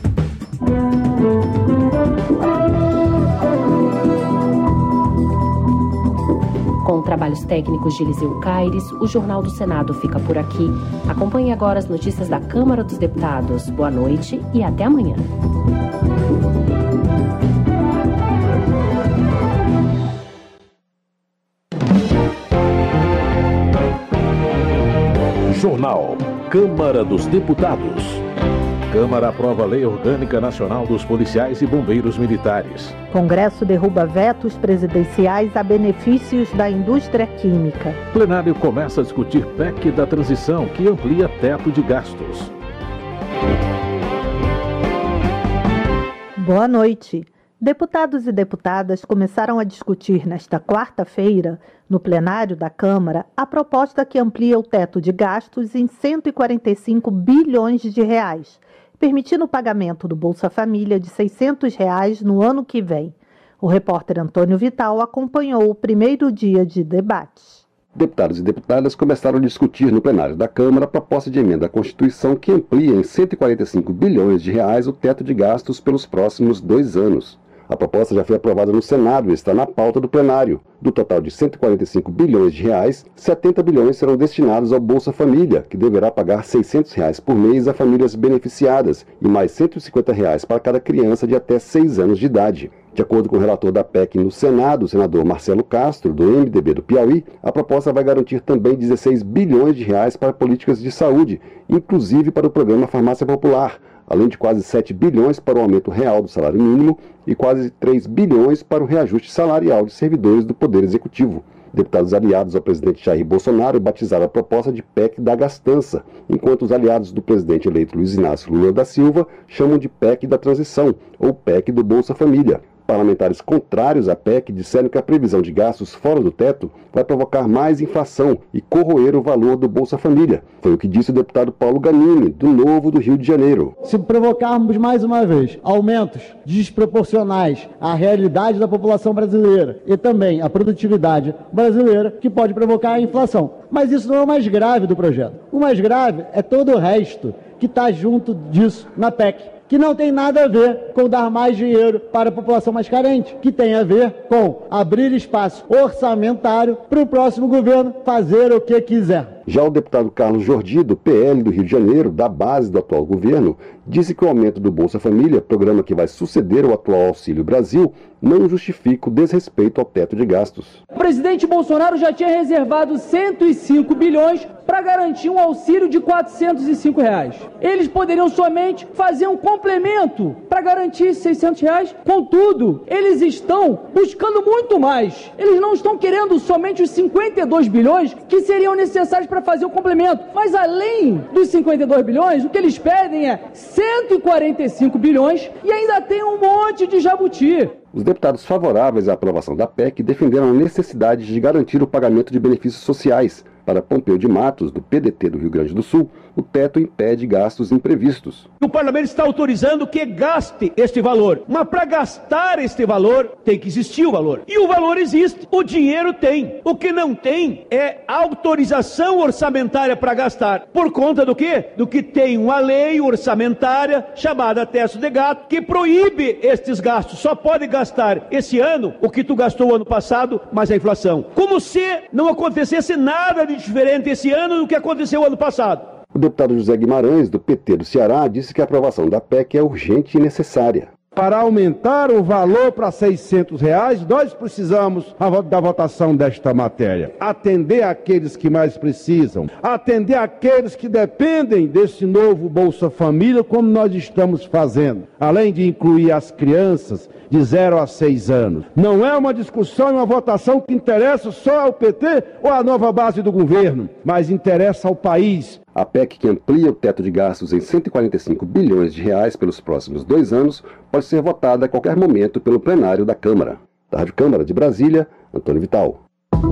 Com trabalhos técnicos de Eliseu Caires, o Jornal do Senado fica por aqui. Acompanhe agora as notícias da Câmara dos Deputados. Boa noite e até amanhã. Jornal Câmara dos Deputados. Câmara aprova a Lei Orgânica Nacional dos Policiais e Bombeiros Militares. Congresso derruba vetos presidenciais a benefícios da indústria química. Plenário começa a discutir P E C da transição, que amplia teto de gastos. Boa noite. Deputados e deputadas começaram a discutir nesta quarta-feira, no plenário da Câmara, a proposta que amplia o teto de gastos em cento e quarenta e cinco bilhões de reais, permitindo o pagamento do Bolsa Família de seiscentos reais no ano que vem. O repórter Antônio Vital acompanhou o primeiro dia de debates. Deputados e deputadas começaram a discutir no plenário da Câmara a proposta de emenda à Constituição que amplia em cento e quarenta e cinco bilhões de reais o teto de gastos pelos próximos dois anos. A proposta já foi aprovada no Senado e está na pauta do plenário. Do total de cento e quarenta e cinco bilhões de reais, setenta bilhões serão destinados ao Bolsa Família, que deverá pagar seiscentos reais por mês a famílias beneficiadas e mais cento e cinquenta reais para cada criança de até seis anos de idade. De acordo com o relator da P E C no Senado, o senador Marcelo Castro, do M D B do Piauí, a proposta vai garantir também dezesseis bilhões de reais para políticas de saúde, inclusive para o programa Farmácia Popular, além de quase sete bilhões para o aumento real do salário mínimo e quase três bilhões para o reajuste salarial de servidores do Poder Executivo. Deputados aliados ao presidente Jair Bolsonaro batizaram a proposta de P E C da gastança, enquanto os aliados do presidente eleito Luiz Inácio Lula da Silva chamam de P E C da transição, ou P E C do Bolsa Família. Parlamentares contrários à P E C disseram que a previsão de gastos fora do teto vai provocar mais inflação e corroer o valor do Bolsa Família. Foi o que disse o deputado Paulo Ganini, do Novo do Rio de Janeiro. Se provocarmos mais uma vez aumentos desproporcionais à realidade da população brasileira e também à produtividade brasileira, que pode provocar a inflação. Mas isso não é o mais grave do projeto. O mais grave é todo o resto que está junto disso na P E C. Que não tem nada a ver com dar mais dinheiro para a população mais carente, que tem a ver com abrir espaço orçamentário para o próximo governo fazer o que quiser. Já o deputado Carlos Jordi, do P L do Rio de Janeiro, da base do atual governo, disse que o aumento do Bolsa Família, programa que vai suceder o atual Auxílio Brasil, não justifica o desrespeito ao teto de gastos. O presidente Bolsonaro já tinha reservado cento e cinco bilhões para garantir um auxílio de quatrocentos e cinco reais. Eles poderiam somente fazer um complemento para garantir seiscentos reais. Contudo, eles estão buscando muito mais. Eles não estão querendo somente os cinquenta e dois bilhões que seriam necessários para fazer o complemento. Mas além dos cinquenta e dois bilhões, o que eles pedem é cento e quarenta e cinco bilhões e ainda tem um monte de jabuti. Os deputados favoráveis à aprovação da P E C defenderam a necessidade de garantir o pagamento de benefícios sociais. Para Pompeu de Matos, do P D T do Rio Grande do Sul, o teto impede gastos imprevistos. O parlamento está autorizando que gaste este valor, mas para gastar este valor tem que existir o valor. E o valor existe, o dinheiro tem. O que não tem é autorização orçamentária para gastar. Por conta do quê? Do que tem uma lei orçamentária chamada teto de gasto que proíbe estes gastos. Só pode gastar esse ano o que tu gastou o ano passado, mais a inflação. Como se não acontecesse nada de diferente esse ano do que aconteceu ano passado. O deputado José Guimarães, do P T do Ceará, disse que a aprovação da P E C é urgente e necessária. Para aumentar o valor para seiscentos reais, nós precisamos da votação desta matéria. Atender aqueles que mais precisam, atender aqueles que dependem desse novo Bolsa Família, como nós estamos fazendo, além de incluir as crianças de zero a seis anos. Não é uma discussão e uma votação que interessa só ao P T ou à nova base do governo, mas interessa ao país. A P E C, que amplia o teto de gastos em cento e quarenta e cinco bilhões de reais pelos próximos dois anos, pode ser votada a qualquer momento pelo plenário da Câmara. Da Rádio Câmara de Brasília, Antônio Vital.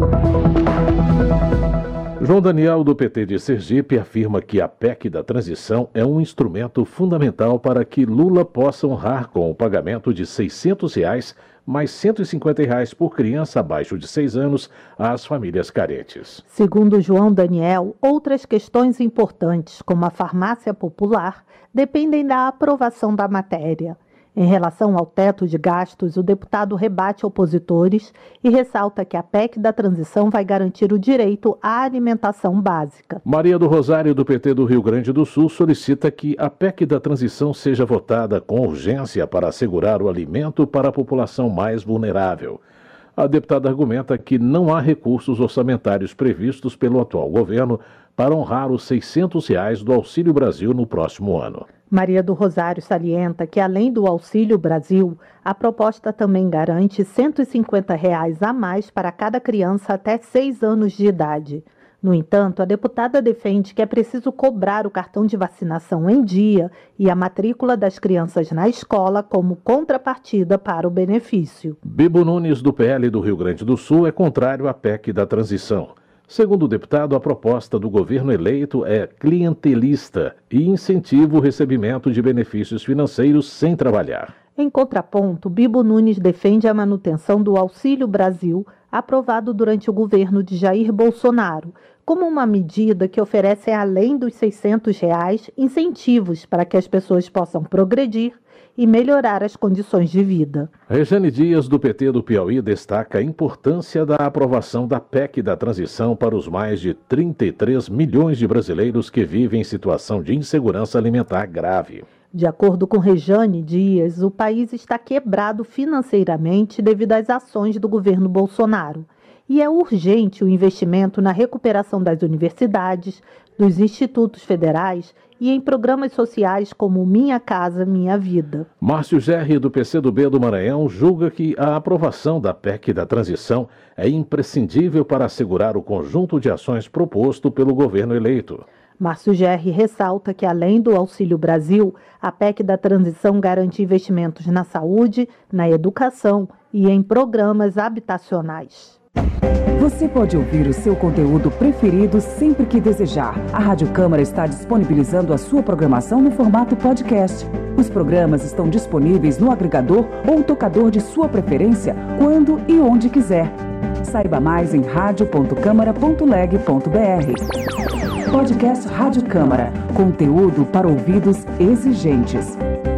João Daniel, do P T de Sergipe, afirma que a P E C da transição é um instrumento fundamental para que Lula possa honrar com o pagamento de seiscentos reais mais cento e cinquenta reais por criança abaixo de seis anos às famílias carentes. Segundo João Daniel, outras questões importantes, como a farmácia popular, dependem da aprovação da matéria. Em relação ao teto de gastos, o deputado rebate opositores e ressalta que a P E C da transição vai garantir o direito à alimentação básica. Maria do Rosário, do P T do Rio Grande do Sul, solicita que a P E C da transição seja votada com urgência para assegurar o alimento para a população mais vulnerável. A deputada argumenta que não há recursos orçamentários previstos pelo atual governo para honrar os seiscentos reais do Auxílio Brasil no próximo ano. Maria do Rosário salienta que, além do Auxílio Brasil, a proposta também garante cento e cinquenta reais a mais para cada criança até seis anos de idade. No entanto, a deputada defende que é preciso cobrar o cartão de vacinação em dia e a matrícula das crianças na escola como contrapartida para o benefício. Bibo Nunes, do P L do Rio Grande do Sul, é contrário à P E C da transição. Segundo o deputado, a proposta do governo eleito é clientelista e incentiva o recebimento de benefícios financeiros sem trabalhar. Em contraponto, Bibo Nunes defende a manutenção do Auxílio Brasil, aprovado durante o governo de Jair Bolsonaro, como uma medida que oferece, além dos seiscentos reais, incentivos para que as pessoas possam progredir e melhorar as condições de vida. Regiane Dias, do P T do Piauí, destaca a importância da aprovação da P E C da transição para os mais de trinta e três milhões de brasileiros que vivem em situação de insegurança alimentar grave. De acordo com Regiane Dias, o país está quebrado financeiramente devido às ações do governo Bolsonaro. E é urgente o investimento na recuperação das universidades, dos institutos federais e em programas sociais como Minha Casa Minha Vida. Márcio Gerri, do P C do B do Maranhão, julga que a aprovação da P E C da transição é imprescindível para assegurar o conjunto de ações proposto pelo governo eleito. Márcio Gerri ressalta que, além do Auxílio Brasil, a P E C da transição garante investimentos na saúde, na educação e em programas habitacionais. Você pode ouvir o seu conteúdo preferido sempre que desejar. A Rádio Câmara está disponibilizando a sua programação no formato podcast. Os programas estão disponíveis no agregador ou tocador de sua preferência, quando e onde quiser. Saiba mais em rádio ponto câmara ponto leg ponto br. Podcast Rádio Câmara. Conteúdo para ouvidos exigentes.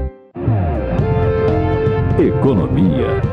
Economia.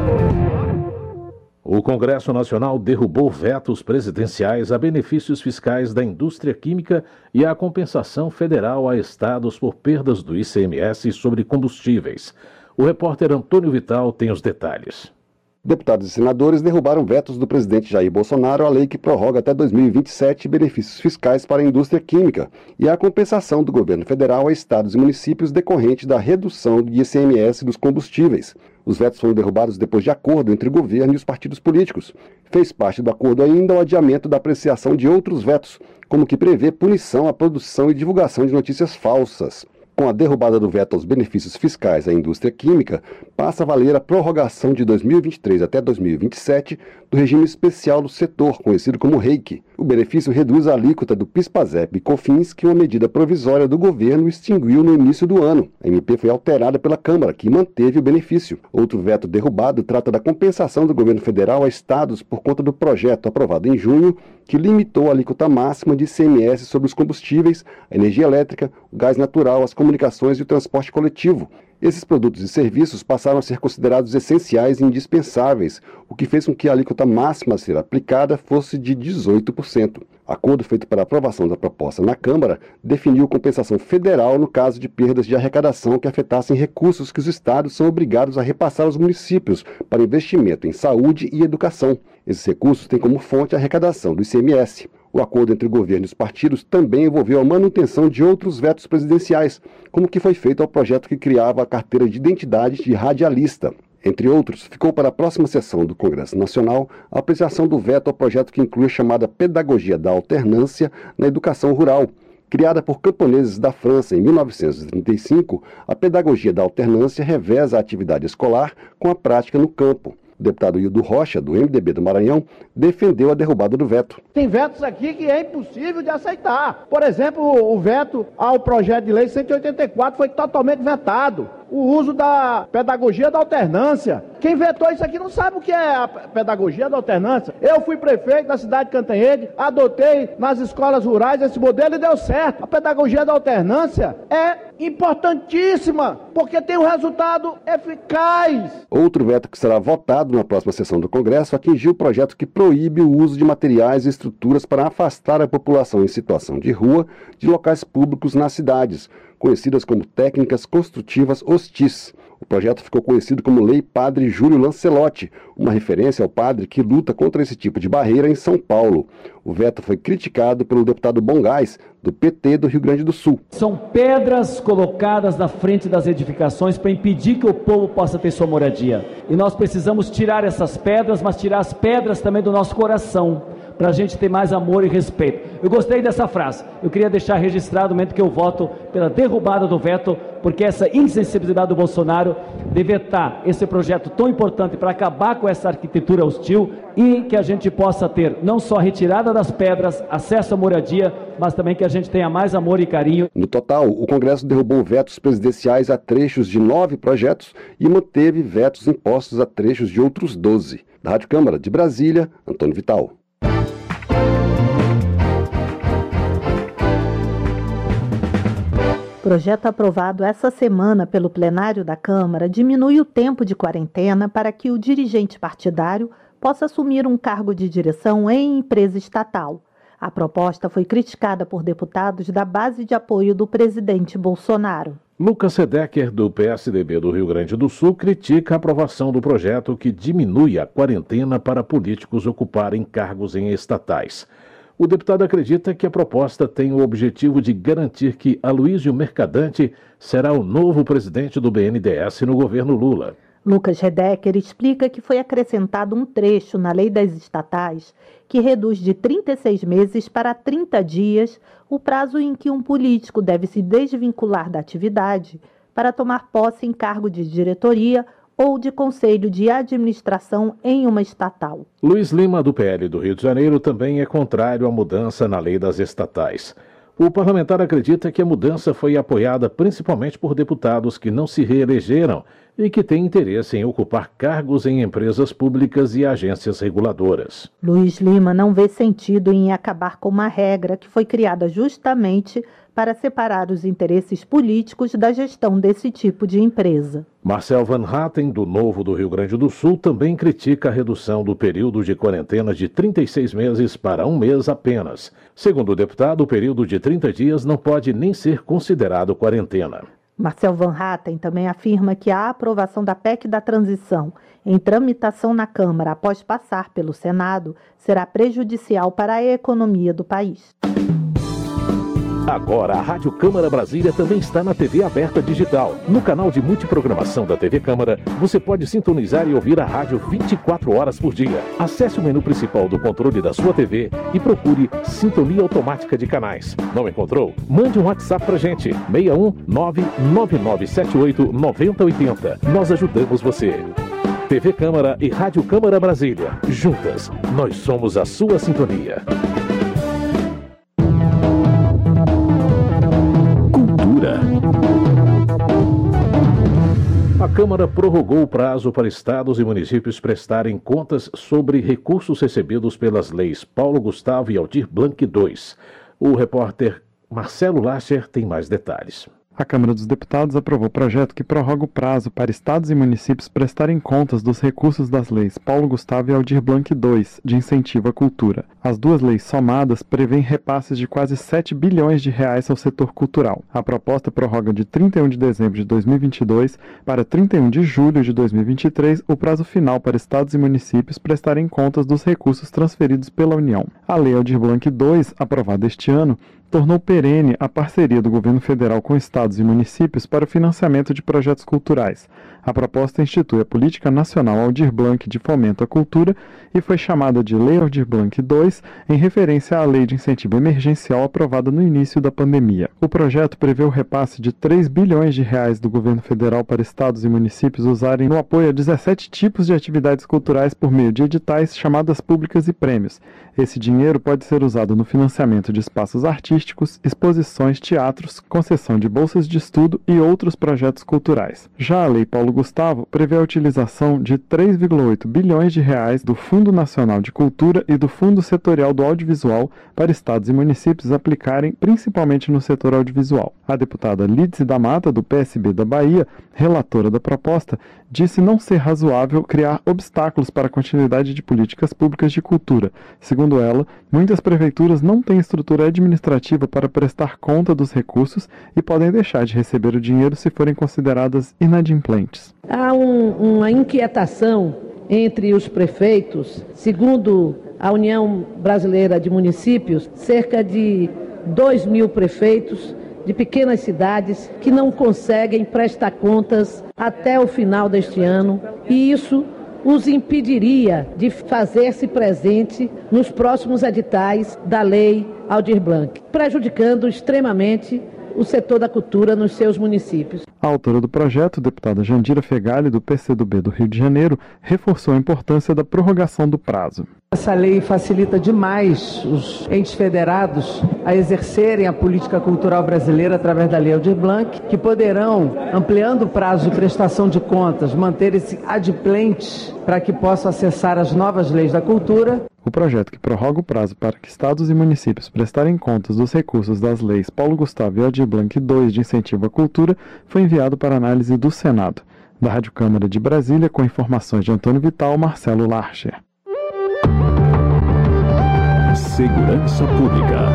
O Congresso Nacional derrubou vetos presidenciais a benefícios fiscais da indústria química e a compensação federal a estados por perdas do I C M S sobre combustíveis. O repórter Antônio Vital tem os detalhes. Deputados e senadores derrubaram vetos do presidente Jair Bolsonaro à lei que prorroga até dois mil e vinte e sete benefícios fiscais para a indústria química e a compensação do governo federal a estados e municípios decorrente da redução do I C M S dos combustíveis. Os vetos foram derrubados depois de acordo entre o governo e os partidos políticos. Fez parte do acordo ainda o adiamento da apreciação de outros vetos, como que prevê punição à produção e divulgação de notícias falsas. Com a derrubada do veto aos benefícios fiscais à indústria química, passa a valer a prorrogação de dois mil e vinte e três até dois mil e vinte e sete do regime especial do setor, conhecido como REIQ. O benefício reduz a alíquota do PIS/PASEP e COFINS, que uma medida provisória do governo extinguiu no início do ano. A M P foi alterada pela Câmara, que manteve o benefício. Outro veto derrubado trata da compensação do governo federal a estados por conta do projeto aprovado em junho, que limitou a alíquota máxima de I C M S sobre os combustíveis, a energia elétrica, o gás natural, as comunicações e o transporte coletivo. Esses produtos e serviços passaram a ser considerados essenciais e indispensáveis, o que fez com que a alíquota máxima a ser aplicada fosse de dezoito por cento. Acordo feito para a aprovação da proposta na Câmara definiu compensação federal no caso de perdas de arrecadação que afetassem recursos que os estados são obrigados a repassar aos municípios para investimento em saúde e educação. Esses recursos têm como fonte a arrecadação do I C M S. O acordo entre o governo e os partidos também envolveu a manutenção de outros vetos presidenciais, como o que foi feito ao projeto que criava a carteira de identidade de radialista. Entre outros, ficou para a próxima sessão do Congresso Nacional a apreciação do veto ao projeto que inclui a chamada Pedagogia da Alternância na educação rural. Criada por camponeses da França em mil novecentos e trinta e cinco, a Pedagogia da Alternância reveza a atividade escolar com a prática no campo. O deputado Hildo Rocha, do M D B do Maranhão, defendeu a derrubada do veto. Tem vetos aqui que é impossível de aceitar. Por exemplo, o veto ao projeto de lei cento e oitenta e quatro foi totalmente vetado. O uso da pedagogia da alternância. Quem vetou isso aqui não sabe o que é a pedagogia da alternância. Eu fui prefeito da cidade de Cantanhede, adotei nas escolas rurais esse modelo e deu certo. A pedagogia da alternância é importantíssima, porque tem um resultado eficaz. Outro veto que será votado na próxima sessão do Congresso atingiu o projeto que proíbe o uso de materiais e estruturas para afastar a população em situação de rua de locais públicos nas cidades, conhecidas como técnicas construtivas hostis. O projeto ficou conhecido como Lei Padre Júlio Lancelotti, uma referência ao padre que luta contra esse tipo de barreira em São Paulo. O veto foi criticado pelo deputado Bongás, do P T do Rio Grande do Sul. São pedras colocadas na frente das edificações para impedir que o povo possa ter sua moradia. E nós precisamos tirar essas pedras, mas tirar as pedras também do nosso coração, para a gente ter mais amor e respeito. Eu gostei dessa frase. Eu queria deixar registrado o momento que eu voto pela derrubada do veto, porque essa insensibilidade do Bolsonaro de vetar esse projeto tão importante para acabar com essa arquitetura hostil e que a gente possa ter não só retirada das pedras, acesso à moradia, mas também que a gente tenha mais amor e carinho. No total, o Congresso derrubou vetos presidenciais a trechos de nove projetos e manteve vetos impostos a trechos de outros doze. Da Rádio Câmara de Brasília, Antônio Vital. Projeto aprovado essa semana pelo plenário da Câmara diminui o tempo de quarentena para que o dirigente partidário possa assumir um cargo de direção em empresa estatal. A proposta foi criticada por deputados da base de apoio do presidente Bolsonaro. Lucas Sedecker, do P S D B do Rio Grande do Sul, critica a aprovação do projeto que diminui a quarentena para políticos ocuparem cargos em estatais. O deputado acredita que a proposta tem o objetivo de garantir que Aloysio Mercadante será o novo presidente do B N D E S no governo Lula. Lucas Sedecker explica que foi acrescentado um trecho na lei das estatais que reduz de trinta e seis meses para trinta dias o prazo em que um político deve se desvincular da atividade para tomar posse em cargo de diretoria ou de conselho de administração em uma estatal. Luiz Lima, do P L do Rio de Janeiro, também é contrário à mudança na lei das estatais. O parlamentar acredita que a mudança foi apoiada principalmente por deputados que não se reelegeram e que têm interesse em ocupar cargos em empresas públicas e agências reguladoras. Luiz Lima não vê sentido em acabar com uma regra que foi criada justamente para separar os interesses políticos da gestão desse tipo de empresa. Marcel Van Hatten, do Novo do Rio Grande do Sul, também critica a redução do período de quarentena de trinta e seis meses para um mês apenas. Segundo o deputado, o período de trinta dias não pode nem ser considerado quarentena. Marcel Van Hatten também afirma que a aprovação da P E C da transição em tramitação na Câmara após passar pelo Senado será prejudicial para a economia do país. Agora, a Rádio Câmara Brasília também está na T V aberta digital. No canal de multiprogramação da T V Câmara, você pode sintonizar e ouvir a rádio vinte e quatro horas por dia. Acesse o menu principal do controle da sua T V e procure Sintonia Automática de Canais. Não encontrou? Mande um WhatsApp pra gente. seis um nove nove nove sete oito nove zero oito zero. Nós ajudamos você. T V Câmara e Rádio Câmara Brasília. Juntas, nós somos a sua sintonia. A Câmara prorrogou o prazo para estados e municípios prestarem contas sobre recursos recebidos pelas leis Paulo Gustavo e Aldir Blanc dois. O repórter Marcelo Lacher tem mais detalhes. A Câmara dos Deputados aprovou o projeto que prorroga o prazo para estados e municípios prestarem contas dos recursos das leis Paulo Gustavo e Aldir Blanc dois, de incentivo à cultura. As duas leis somadas prevêem repasses de quase sete bilhões de reais ao setor cultural. A proposta prorroga de trinta e um de dezembro de dois mil e vinte e dois para trinta e um de julho de dois mil e vinte e três o prazo final para estados e municípios prestarem contas dos recursos transferidos pela União. A Lei Aldir Blanc dois, aprovada este ano, tornou perene a parceria do governo federal com estados e municípios para o financiamento de projetos culturais. A proposta institui a Política Nacional Aldir Blanc de Fomento à Cultura e foi chamada de Lei Aldir Blanc dois, em referência à Lei de Incentivo Emergencial aprovada no início da pandemia. O projeto prevê o repasse de três bilhões de reais do governo federal para estados e municípios usarem no apoio a dezessete tipos de atividades culturais por meio de editais, chamadas públicas e prêmios. Esse dinheiro pode ser usado no financiamento de espaços artísticos, exposições, teatros, concessão de bolsas de estudo e outros projetos culturais. Já a Lei Paulo Gustavo prevê a utilização de três vírgula oito bilhões de reais do Fundo Nacional de Cultura e do Fundo Setorial do Audiovisual para estados e municípios aplicarem principalmente no setor audiovisual. A deputada Lídice da Mata, do P S B da Bahia, relatora da proposta, disse não ser razoável criar obstáculos para a continuidade de políticas públicas de cultura. Segundo ela, muitas prefeituras não têm estrutura administrativa para prestar conta dos recursos e podem deixar de receber o dinheiro se forem consideradas inadimplentes. Há um, uma inquietação entre os prefeitos. Segundo a União Brasileira de Municípios, cerca de dois mil prefeitos de pequenas cidades que não conseguem prestar contas até o final deste ano, e isso os impediria de fazer-se presente nos próximos editais da Lei Aldir Blanc, prejudicando extremamente o setor da cultura nos seus municípios. A autora do projeto, deputada Jandira Fegali, do P C do B do Rio de Janeiro, reforçou a importância da prorrogação do prazo. Essa lei facilita demais os entes federados a exercerem a política cultural brasileira através da Lei Aldir Blanc, que poderão, ampliando o prazo de prestação de contas, manter-se adimplentes para que possam acessar as novas leis da cultura. O projeto que prorroga o prazo para que estados e municípios prestarem contas dos recursos das leis Paulo Gustavo e Aldir Blanc dois de incentivo à cultura foi enviado para análise do Senado. Da Rádio Câmara de Brasília, com informações de Antônio Vital, Marcelo Larcher. Segurança Pública.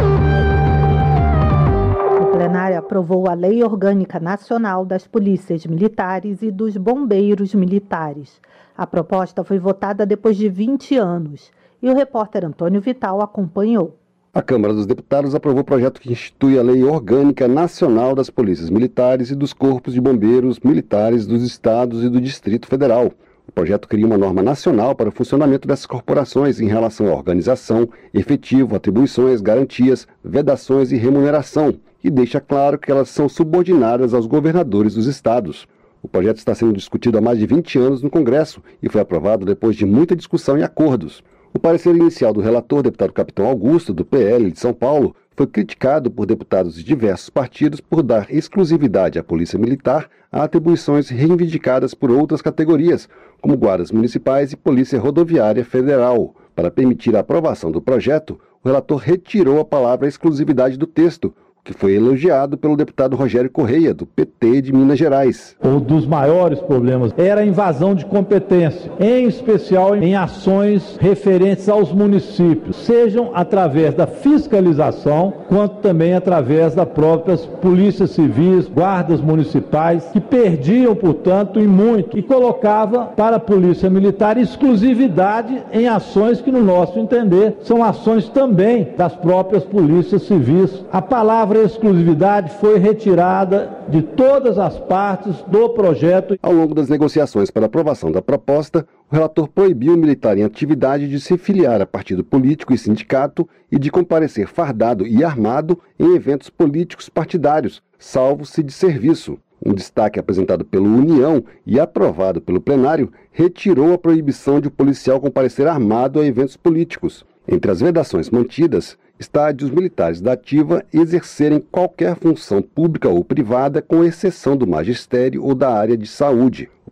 O plenário aprovou a Lei Orgânica Nacional das Polícias Militares e dos Bombeiros Militares. A proposta foi votada depois de vinte anos e o repórter Antônio Vital acompanhou. A Câmara dos Deputados aprovou o projeto que institui a Lei Orgânica Nacional das Polícias Militares e dos Corpos de Bombeiros Militares dos Estados e do Distrito Federal. O projeto cria uma norma nacional para o funcionamento dessas corporações em relação à organização, efetivo, atribuições, garantias, vedações e remuneração, e deixa claro que elas são subordinadas aos governadores dos estados. O projeto está sendo discutido há mais de vinte anos no Congresso e foi aprovado depois de muita discussão e acordos. O parecer inicial do relator, deputado Capitão Augusto, do P L de São Paulo, foi criticado por deputados de diversos partidos por dar exclusividade à Polícia Militar a atribuições reivindicadas por outras categorias, como guardas municipais e Polícia Rodoviária Federal. Para permitir a aprovação do projeto, o relator retirou a palavra exclusividade do texto, que foi elogiado pelo deputado Rogério Correia, do P T de Minas Gerais. Um dos maiores problemas era a invasão de competência, em especial em ações referentes aos municípios, sejam através da fiscalização, quanto também através das próprias polícias civis, guardas municipais, que perdiam, portanto, em muito, e colocava para a Polícia Militar exclusividade em ações que, no nosso entender, são ações também das próprias polícias civis. A palavra exclusividade foi retirada de todas as partes do projeto. Ao longo das negociações para aprovação da proposta, o relator proibiu o militar em atividade de se filiar a partido político e sindicato e de comparecer fardado e armado em eventos políticos partidários, salvo se de serviço. Um destaque apresentado pelo União e aprovado pelo plenário retirou a proibição de o policial comparecer armado a eventos políticos. Entre as vedações mantidas, está a de os militares da ativa exercerem qualquer função pública ou privada, com exceção do magistério ou da área de saúde. O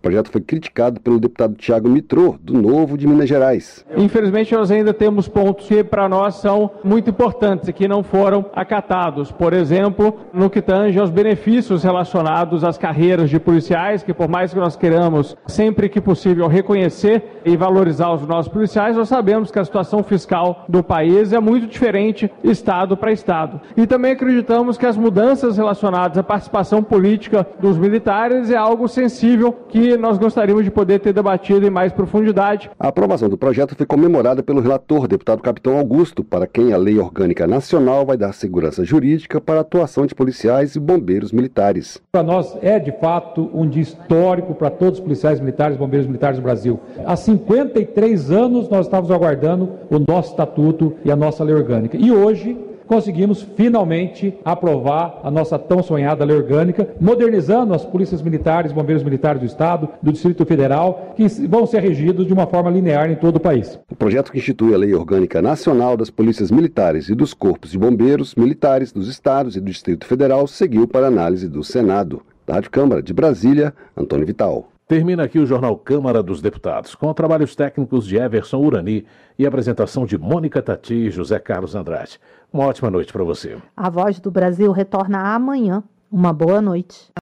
projeto foi criticado pelo deputado Tiago Mitrô, do Novo de Minas Gerais. Infelizmente, nós ainda temos pontos que para nós são muito importantes e que não foram acatados. Por exemplo, no que tange aos benefícios relacionados às carreiras de policiais, que por mais que nós queiramos, sempre que possível, reconhecer e valorizar os nossos policiais, nós sabemos que a situação fiscal do país é muito diferente estado para estado. E também acreditamos que as mudanças relacionadas à participação política dos militares é algo sensível que nós gostaríamos de poder ter debatido em mais profundidade. A aprovação do projeto foi comemorada pelo relator, deputado Capitão Augusto, para quem a Lei Orgânica Nacional vai dar segurança jurídica para a atuação de policiais e bombeiros militares. Para nós é, de fato, um dia histórico para todos os policiais militares e bombeiros militares do Brasil. Há cinquenta e três anos nós estávamos aguardando o nosso estatuto e a nossa lei orgânica. E hoje conseguimos finalmente aprovar a nossa tão sonhada lei orgânica, modernizando as polícias militares e bombeiros militares do Estado, do Distrito Federal, que vão ser regidos de uma forma linear em todo o país. O projeto que institui a Lei Orgânica Nacional das Polícias Militares e dos Corpos de Bombeiros Militares dos Estados e do Distrito Federal seguiu para análise do Senado. Da Rádio Câmara de Brasília, Antônio Vital. Termina aqui o Jornal Câmara dos Deputados, com trabalhos técnicos de Everson Urani e apresentação de Mônica Tati e José Carlos Andrade. Uma ótima noite para você. A Voz do Brasil retorna amanhã. Uma boa noite.